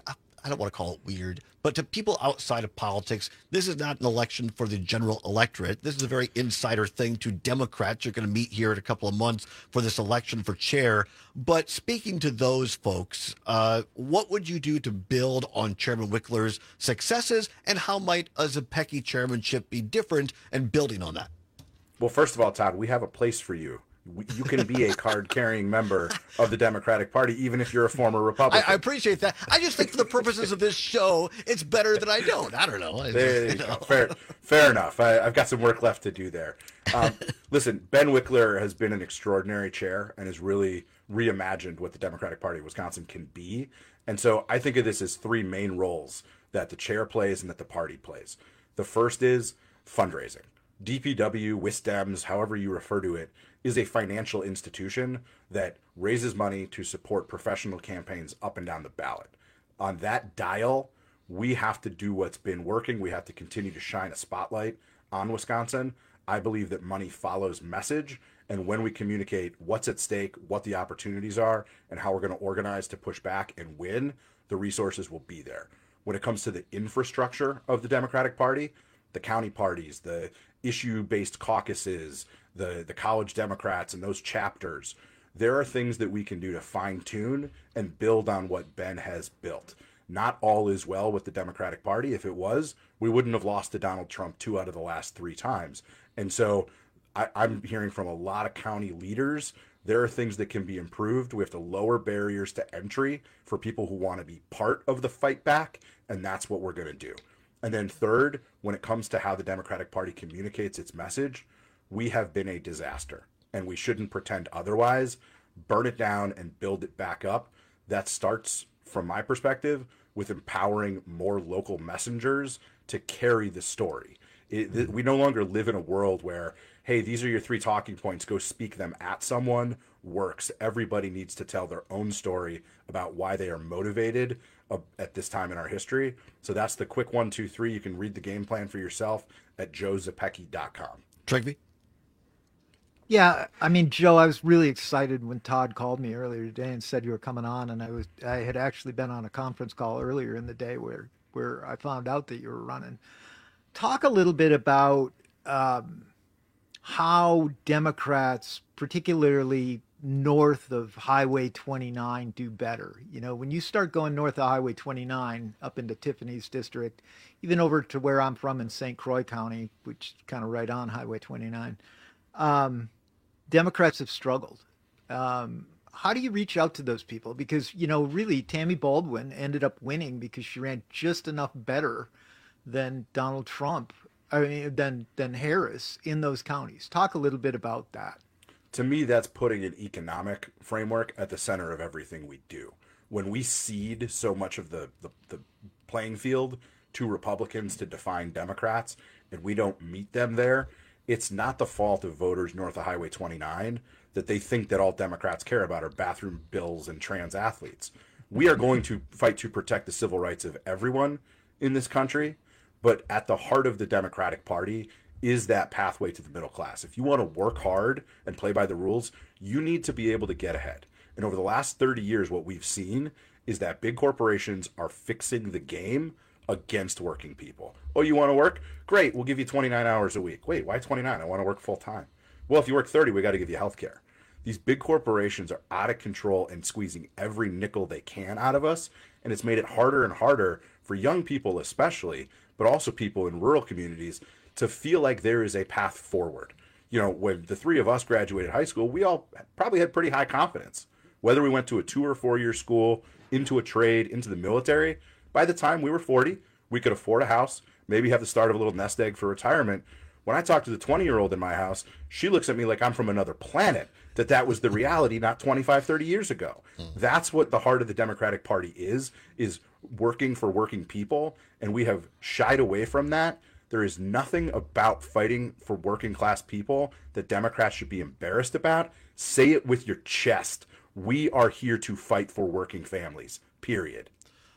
I don't want to call it weird, but to people outside of politics, this is not an election for the general electorate. This is a very insider thing to Democrats. You're going to meet here in a couple of months for this election for chair. But speaking to those folks, what would you do to build on Chairman Wickler's successes, and how might a Zepecki chairmanship be different and building on that? Well, first of all, Todd, we have a place for you. You can be a card-carrying member of the Democratic Party, even if you're a former Republican. I appreciate that. I just think for the purposes of this show, it's better that I don't. I don't know. There you go. Fair enough. I've got some work left to do there. Listen, Ben Wickler has been an extraordinary chair and has really reimagined what the Democratic Party of Wisconsin can be. And so I think of this as three main roles that the chair plays and that the party plays. The first is fundraising. DPW, WISDEMS, however you refer to it, is a financial institution that raises money to support professional campaigns up and down the ballot. On that dial, we have to do what's been working. We have to continue to shine a spotlight on Wisconsin. I believe that money follows message, and when we communicate what's at stake, what the opportunities are, and how we're going to organize to push back and win, the resources will be there. When it comes to the infrastructure of the Democratic Party, the county parties, the issue-based caucuses, the college Democrats and those chapters, there are things that we can do to fine-tune and build on what Ben has built. Not all is well with the Democratic Party. If it was, we wouldn't have lost to Donald Trump 2 out of the last 3 times. And so I'm hearing from a lot of county leaders, there are things that can be improved. We have to lower barriers to entry for people who want to be part of the fight back, and that's what we're going to do. And then third, when it comes to how the Democratic Party communicates its message, we have been a disaster, and we shouldn't pretend otherwise. Burn it down and build it back up. That starts, from my perspective, with empowering more local messengers to carry the story. We no longer live in a world where, hey, these are your 3 talking points, go speak them at someone, works. Everybody needs to tell their own story about why they are motivated at this time in our history. So that's the quick 1, 2, 3. You can read the game plan for yourself at joezepecki.com. Trigby? Yeah, I mean, Joe, I was really excited when Todd called me earlier today and said you were coming on, and I had actually been on a conference call earlier in the day where I found out that you were running. Talk a little bit about how Democrats, particularly north of Highway 29, do better. You know, when you start going north of Highway 29 up into Tiffany's district, even over to where I'm from in St. Croix County, which is kind of right on Highway 29, Democrats have struggled. How do you reach out to those people? Because, you know, really, Tammy Baldwin ended up winning because she ran just enough better than Donald Trump, than Harris in those counties. Talk a little bit about that. To me, that's putting an economic framework at the center of everything we do. When we cede so much of the playing field to Republicans to define Democrats, and we don't meet them there, it's not the fault of voters north of Highway 29 that they think that all Democrats care about are bathroom bills and trans athletes. We are going to fight to protect the civil rights of everyone in this country, but at the heart of the Democratic Party is that pathway to the middle class. If you want to work hard and play by the rules, you need to be able to get ahead. And over the last 30 years, what we've seen is that big corporations are fixing the game against working people. Oh, you want to work? Great, we'll give you 29 hours a week. Wait, why 29? I want to work full time. Well, if you work 30, we got to give you health care. These big corporations are out of control and squeezing every nickel they can out of us, and it's made it harder and harder for young people especially, but also people in rural communities to feel like there is a path forward. You know, when the 3 of us graduated high school, we all probably had pretty high confidence. Whether we went to a 2 or 4 year school, into a trade, into the military, by the time we were 40, we could afford a house, maybe have the start of a little nest egg for retirement. When I talk to the 20-year-old in my house, she looks at me like I'm from another planet, that was the reality not 25, 30 years ago. That's what the heart of the Democratic Party is working for working people, and we have shied away from that. There is nothing about fighting for working class people that Democrats should be embarrassed about. Say it with your chest. We are here to fight for working families, period.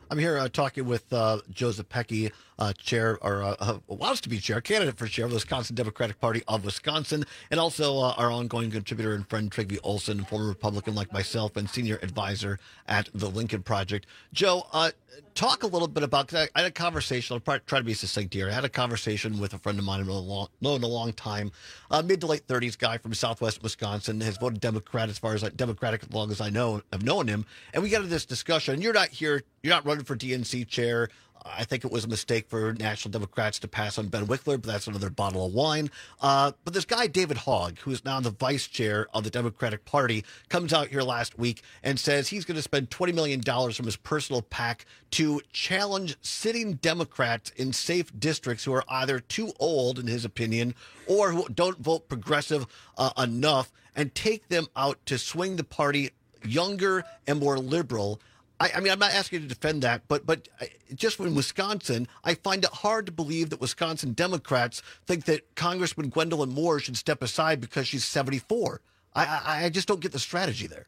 I'm here talking with Joseph Pecky, chair, or wants to be chair, candidate for chair of the Wisconsin Democratic Party of Wisconsin, and also our ongoing contributor and friend Trygve Olsen, former Republican like myself, and senior advisor at the Lincoln Project. Joe, talk a little bit about, because I had a conversation, I'll try to be succinct here. I had a conversation with a friend of mine I've known a long time, mid to late 30s guy from Southwest Wisconsin, has voted Democrat as far as Democratic as long as I've known him, and we got into this discussion. And you're not running for DNC chair. I think it was a mistake for National Democrats to pass on Ben Wickler, but that's another bottle of wine. But this guy, David Hogg, who is now the vice chair of the Democratic Party, comes out here last week and says he's going to spend $20 million from his personal PAC to challenge sitting Democrats in safe districts who are either too old, in his opinion, or who don't vote progressive enough, and take them out to swing the party younger and more liberal. I mean, I'm not asking you to defend that, but just in Wisconsin, I find it hard to believe that Wisconsin Democrats think that Congressman Gwendolyn Moore should step aside because she's 74. I just don't get the strategy there.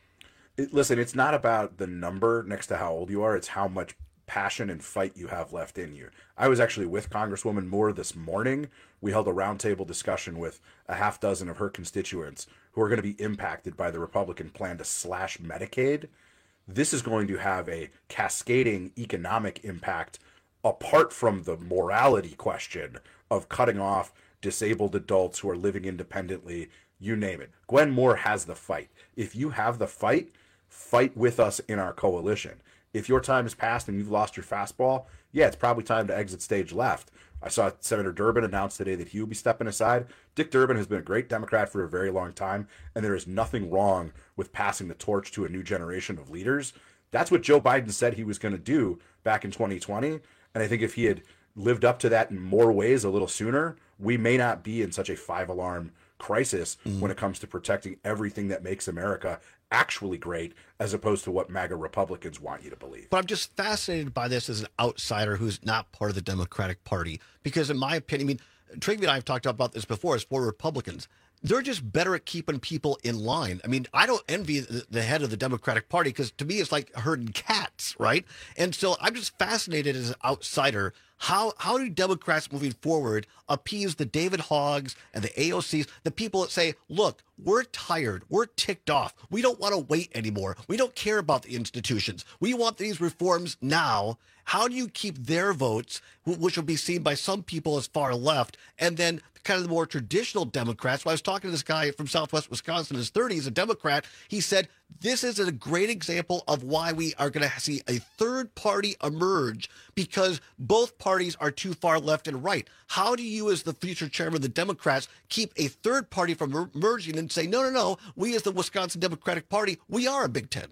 Listen, it's not about the number next to how old you are. It's how much passion and fight you have left in you. I was actually with Congresswoman Moore this morning. We held a roundtable discussion with a half dozen of her constituents who are going to be impacted by the Republican plan to slash Medicaid. This is going to have a cascading economic impact apart from the morality question of cutting off disabled adults who are living independently, you name it. Gwen Moore has the fight. If you have the fight, fight with us in our coalition. If your time has passed and you've lost your fastball, yeah, it's probably time to exit stage left. I saw Senator Durbin announce today that he will be stepping aside. Dick Durbin has been a great Democrat for a very long time, and there is nothing wrong with passing the torch to a new generation of leaders. That's what Joe Biden said he was going to do back in 2020, and I think if he had lived up to that in more ways a little sooner, we may not be in such a five-alarm crisis when it comes to protecting everything that makes America actually great, as opposed to what MAGA Republicans want you to believe. But I'm just fascinated by this as an outsider who's not part of the Democratic Party, because in my opinion, I mean, Trygve and I have talked about this before as former Republicans. They're just better at keeping people in line. I mean, I don't envy the head of the Democratic Party, because to me, it's like herding cats, right? And so I'm just fascinated as an outsider. How do Democrats moving forward appease the David Hoggs and the AOCs, the people that say, look, we're tired, we're ticked off, we don't want to wait anymore, we don't care about the institutions, we want these reforms now. How do you keep their votes, which will be seen by some people as far left, and then kind of the more traditional Democrats? When I was talking to this guy from Southwest Wisconsin in his 30s, a Democrat, he said, this is a great example of why we are going to see a third party emerge, because both parties are too far left and right. How do you, as the future chairman of the Democrats, keep a third party from emerging and say, no, we as the Wisconsin Democratic Party, we are a Big Ten?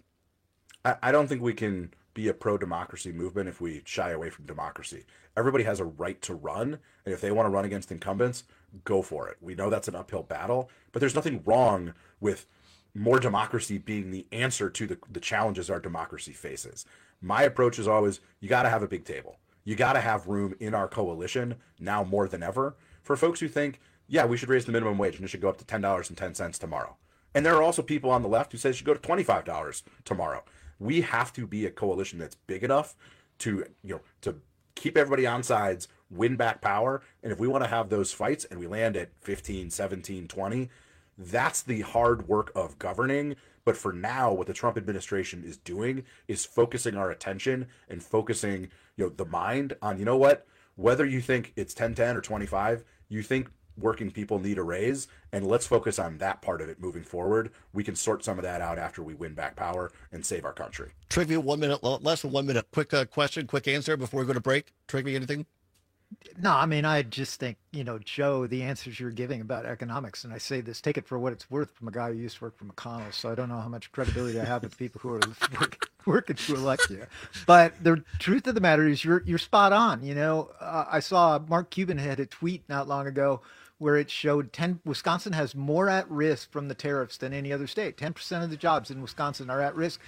I don't think we can be a pro-democracy movement if we shy away from democracy. Everybody has a right to run, and if they want to run against incumbents, go for it. We know that's an uphill battle, but there's nothing wrong with more democracy being the answer to the challenges our democracy faces. My approach is always, you got to have a big table. You got to have room in our coalition now more than ever for folks who think, yeah, we should raise the minimum wage and it should go up to $10.10 tomorrow. And there are also people on the left who say it should go to $25 tomorrow. We have to be a coalition that's big enough to keep everybody on sides, win back power. And if we want to have those fights and we land at 15, 17, 20, that's the hard work of governing. But for now, what the Trump administration is doing is focusing our attention and focusing, the mind on, whether you think it's 10-10 or 25, you think working people need a raise, and let's focus on that part of it moving forward. We can sort some of that out after we win back power and save our country. Trygve, 1 minute, less than 1 minute. Quick question, quick answer before we go to break. Trygve, anything? No, I mean, I just think, Joe, the answers you're giving about economics, and I say this, take it for what it's worth from a guy who used to work for McConnell, so I don't know how much credibility I have with people who are working to elect you. But the truth of the matter is you're spot on. I saw Mark Cuban had a tweet not long ago where it showed Wisconsin has more at risk from the tariffs than any other state. 10% of the jobs in Wisconsin are at risk.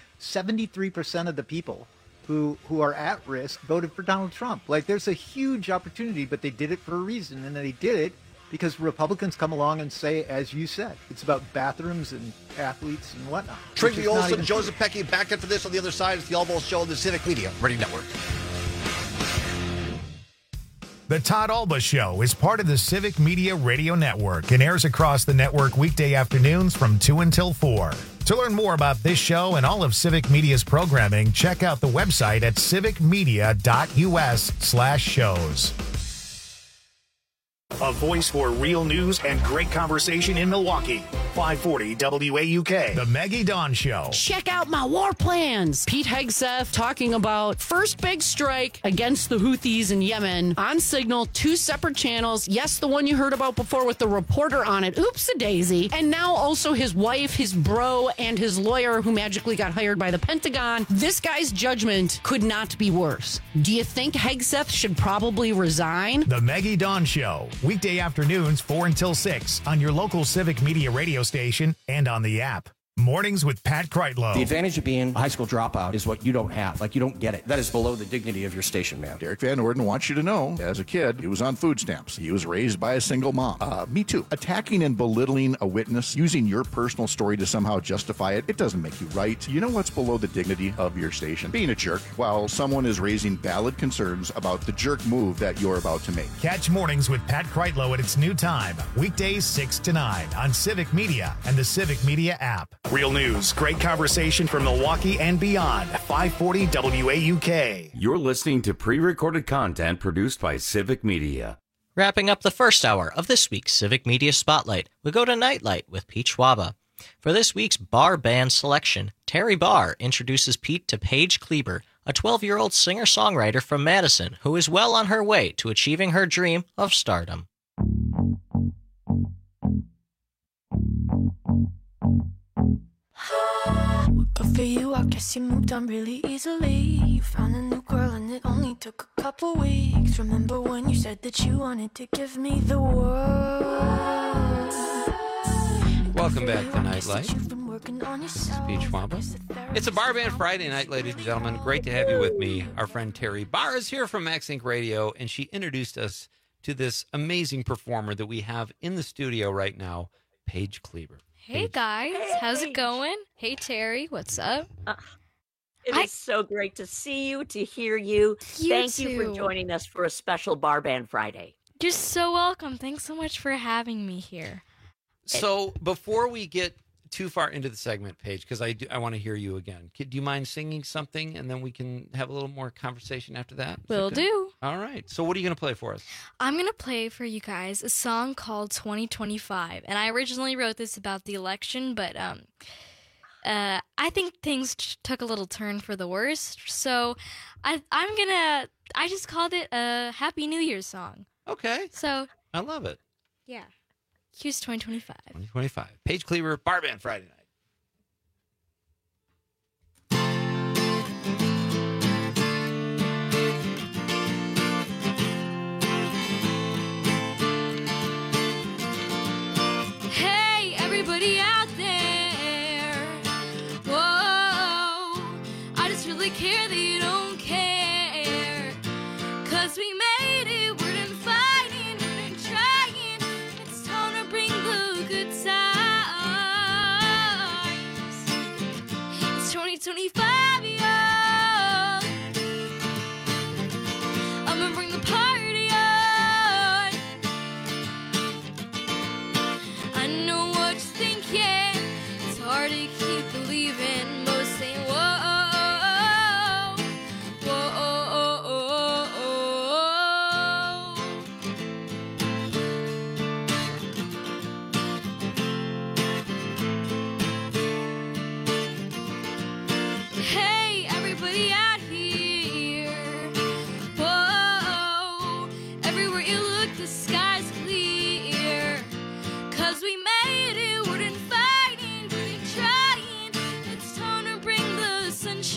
73% of the people who are at risk voted for Donald Trump. Like, there's a huge opportunity, but they did it for a reason, and they did it because Republicans come along and say, as you said, it's about bathrooms and athletes and whatnot. Trinity Olson, Joseph Pecky, back after this on the other side. It's the All Balls Show on the Civic Media Radio Network. The Todd Alba Show is part of the Civic Media Radio Network and airs across the network weekday afternoons from 2 until 4. To learn more about this show and all of Civic Media's programming, check out the website at civicmedia.us/shows. A voice for real news and great conversation in Milwaukee. 540 WAUK. The Maggie Dawn Show. Check out my war plans. Pete Hegseth talking about first big strike against the Houthis in Yemen on Signal, 2 separate channels. Yes, the one you heard about before with the reporter on it. Oops-a-daisy. And now also his wife, his bro, and his lawyer who magically got hired by the Pentagon. This guy's judgment could not be worse. Do you think Hegseth should probably resign? The Maggie Dawn Show. Weekday afternoons 4 until 6 on your local Civic Media radio station and on the app. Mornings with Pat Kreitlow. The advantage of being a high school dropout is what you don't have. Like, you don't get it. That is below the dignity of your station, man. Derek Van Orden wants you to know, as a kid, he was on food stamps. He was raised by a single mom. Me too. Attacking and belittling a witness, using your personal story to somehow justify it, it doesn't make you right. You know what's below the dignity of your station? Being a jerk while someone is raising valid concerns about the jerk move that you're about to make. Catch Mornings with Pat Kreitlow at its new time, weekdays 6 to 9 on Civic Media and the Civic Media app. Real news, great conversation from Milwaukee and beyond. 540 WAUK. You're listening to pre-recorded content produced by Civic Media. Wrapping up the first hour of this week's Civic Media Spotlight, we go to Nightlight with Pete Schwaba. For this week's bar band selection, Terry Barr introduces Pete to Paige Kleber, a 12-year-old singer-songwriter from Madison who is well on her way to achieving her dream of stardom. Good for you, I guess you moved on really easily. You found a new girl and it only took a couple weeks. Remember when you said that you wanted to give me the world? Welcome back to Nightlight. This is Pete Schwaba. It's a Bar Band Friday night, ladies and gentlemen. Great to have you with me. Our friend Terry Barr is here from Max Inc. Radio, and she introduced us to this amazing performer that we have in the studio right now, Paige Kleber. Hey guys, how's it going? Hey Terry, what's up? It is so great to see you, to hear you. Thank you for joining us for a special Bar Band Friday. You're so welcome. Thanks so much for having me here. So before we get too far into the segment, Paige, because I want to hear you again. Do you mind singing something, and then we can have a little more conversation after that? Will do. All right. So what are you going to play for us? I'm going to play for you guys a song called 2025. And I originally wrote this about the election, but I think things took a little turn for the worse. So I just called it a Happy New Year's song. Okay. So I love it. Yeah. Here's 2025. 2025. Paige Kleber, Bar Band Friday night. Hey, everybody out there. Whoa. I just really care that you don't care. 'Cause we made it. We're done fighting. We're done trying. It's time to bring the good times. It's 2025, yo. I'ma bring the party on. I know what you're thinking. It's hard to keep believing. Most say, whoa, hey, everybody out here. Whoa, everywhere you look, the sky's clear. 'Cause we made it, we're done fighting, we're done trying. It's time to bring the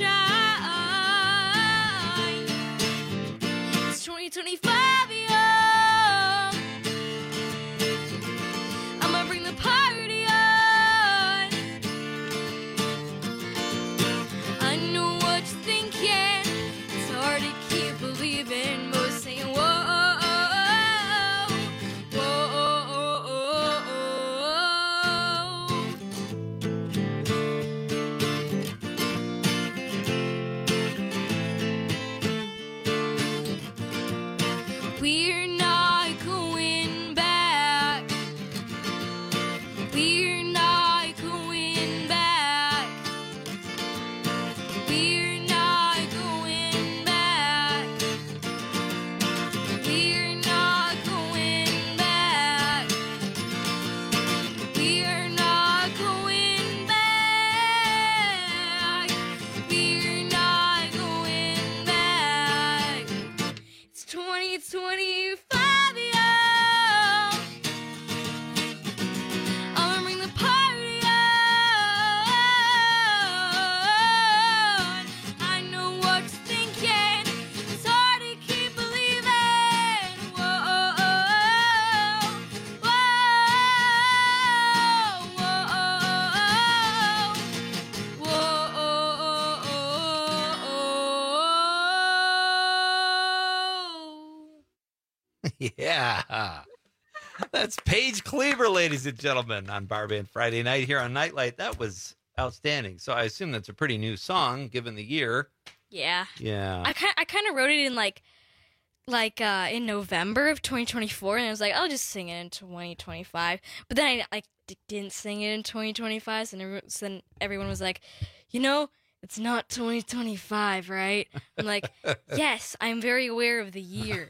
sunshine. It's 2025, yo. I'ma bring the party on. I know what you're thinking. It's hard to keep believing. Most saying, whoa, whoa. 2025, I'ma bring the party on. I know what you're thinking. It's hard to keep believing. Whoa, whoa, Yeah. That's Paige Cleaver, ladies and gentlemen, on Bar Band Friday night here on Nightlight. That was outstanding. So I assume that's a pretty new song, given the year. Yeah. Yeah. I kind of wrote it in in November of 2024, and I was like, I'll just sing it in 2025. But then I didn't sing it in 2025, so then everyone was like, it's not 2025, right? I'm like, yes, I'm very aware of the year.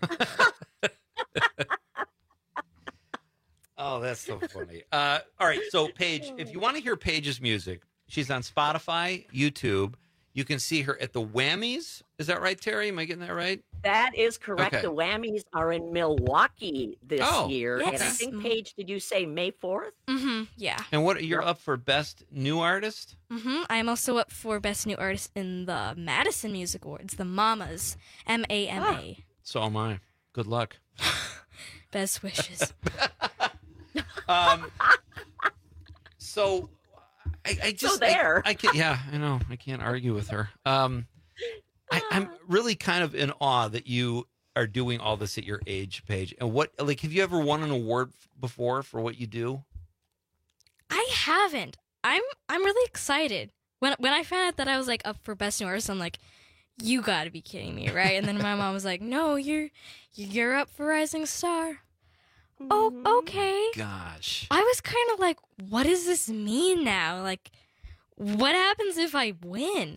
Oh, that's so funny. All right, so Paige, if you want to hear Paige's music, she's on Spotify, YouTube. You can see her at the Whammies. Is that right, Terry? Am I getting that right? That is correct. Okay. The Whammies are in Milwaukee this year. Yes. And I think, Paige, did you say May 4th? Mm-hmm, yeah. And you're up for Best New Artist? Mm-hmm. I'm also up for Best New Artist in the Madison Music Awards, the Mamas, MAMA. So am I. Good luck. Best wishes. So I just there. I can't. Yeah, I know. I can't argue with her. I'm really kind of in awe that you are doing all this at your age, Paige. And have you ever won an award before for what you do? I haven't. I'm really excited. When I found out that I was up for Best New Artist, I'm like, you got to be kidding me, right? And then my mom was like, no, you're up for Rising Star. Oh, okay. Gosh. I was kind of like, what does this mean now? Like, what happens if I win?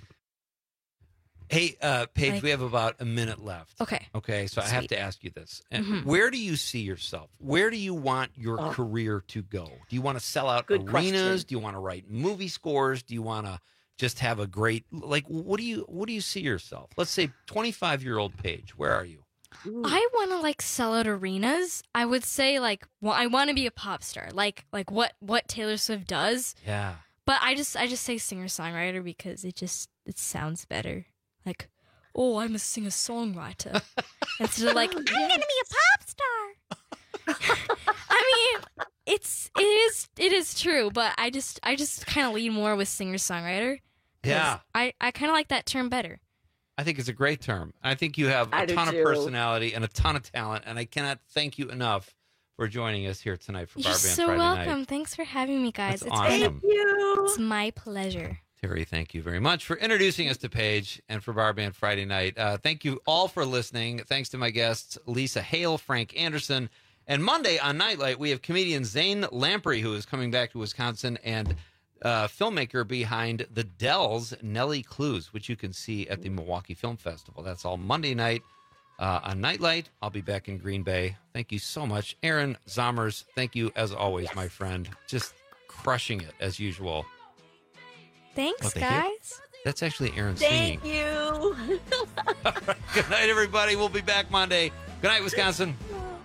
Hey, Paige, we have about a minute left. Okay. Okay, so I have to ask you this. Mhm. Where do you see yourself? Where do you want your career to go? Do you want to sell out arenas? question. Do you want to write movie scores? Do you want to just have a great, what do you see yourself? Let's say 25-year-old Paige, where are you? I want to sell out arenas. I would say I want to be a pop star, like what Taylor Swift does. Yeah. But I just say singer songwriter because it sounds better. I'm a singer songwriter instead of I'm gonna be a pop star. I mean, it is true, but I just kind of lean more with singer songwriter. Yeah. I kind of like that term better. I think it's a great term. I think you have a ton of personality and a ton of talent, and I cannot thank you enough for joining us here tonight for Bar You're Band so Friday welcome. night. Thanks for having me, guys. That's awesome. Thank you. It's my pleasure. Terry, thank you very much for introducing us to Paige and for Bar Band Friday night. Thank you all for listening. Thanks to my guests, Lisa Hale, Frank Anderson. And Monday on Nightlight, we have comedian Zane Lamprey, who is coming back to Wisconsin, and filmmaker behind The Dells, Nellie Clues, which you can see at the Milwaukee Film Festival. That's all Monday night on Nightlight. I'll be back in Green Bay. Thank you so much. Aaron Zommers, thank you as always, my friend. Just crushing it as usual. Thanks, they hear? guys. That's actually Aaron singing. Thank you. Good night, everybody. We'll be back Monday. Good night, Wisconsin.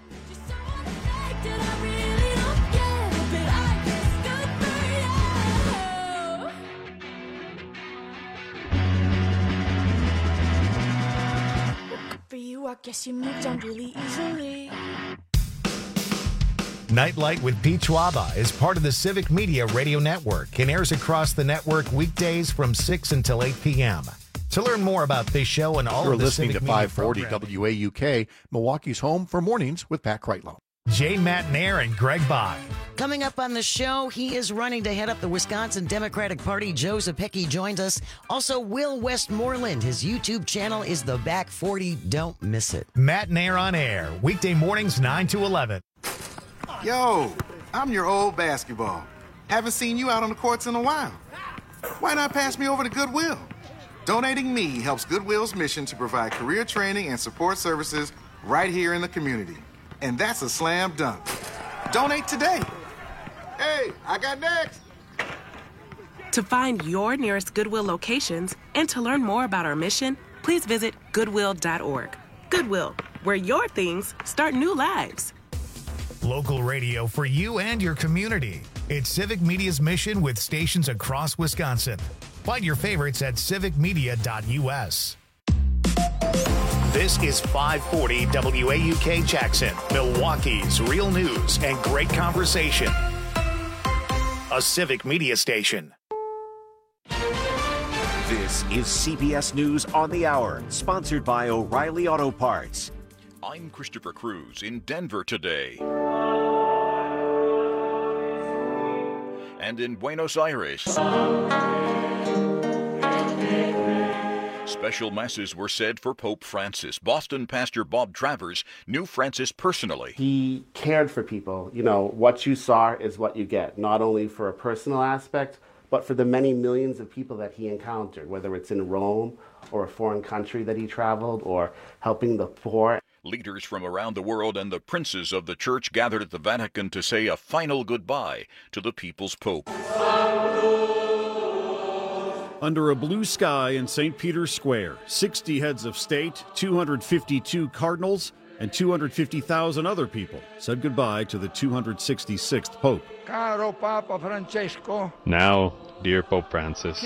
For you, I guess you moved on really easily. Nightlight with Pete Schwaba is part of the Civic Media Radio Network and airs across the network weekdays from 6 until 8 p.m. To learn more about this show and all You're of the listening Civic to Media 540 programming, WAUK, Milwaukee's home for mornings with Pat Kreitlow. Jay Matnair and Greg Bach. Coming up on the show, he is running to head up the Wisconsin Democratic Party. Joe Zepecki joins us. Also, Will Westmoreland. His YouTube channel is The Back 40. Don't miss it. Matnair on air, weekday mornings 9 to 11. Yo, I'm your old basketball. Haven't seen you out on the courts in a while. Why not pass me over to Goodwill? Donating me helps Goodwill's mission to provide career training and support services right here in the community. And that's a slam dunk. Donate today. Hey, I got next. To find your nearest Goodwill locations and to learn more about our mission, please visit Goodwill.org. Goodwill, where your things start new lives. Local radio for you and your community. It's Civic Media's mission with stations across Wisconsin. Find your favorites at civicmedia.us. This is 540 WAUK Jackson, Milwaukee's real news and great conversation. A Civic Media station. This is CBS News on the Hour, sponsored by O'Reilly Auto Parts. I'm Christopher Cruz in Denver today. And in Buenos Aires. Special masses were said for Pope Francis. Boston pastor Bob Travers knew Francis personally. He cared for people. You know, what you saw is what you get, not only for a personal aspect, but for the many millions of people that he encountered, whether it's in Rome or a foreign country that he traveled or helping the poor. Leaders from around the world and the princes of the church gathered at the Vatican to say a final goodbye to the people's Pope. Under a blue sky in St. Peter's Square, 60 heads of state, 252 cardinals, and 250,000 other people said goodbye to the 266th Pope. Caro Papa Francesco. Now, dear Pope Francis,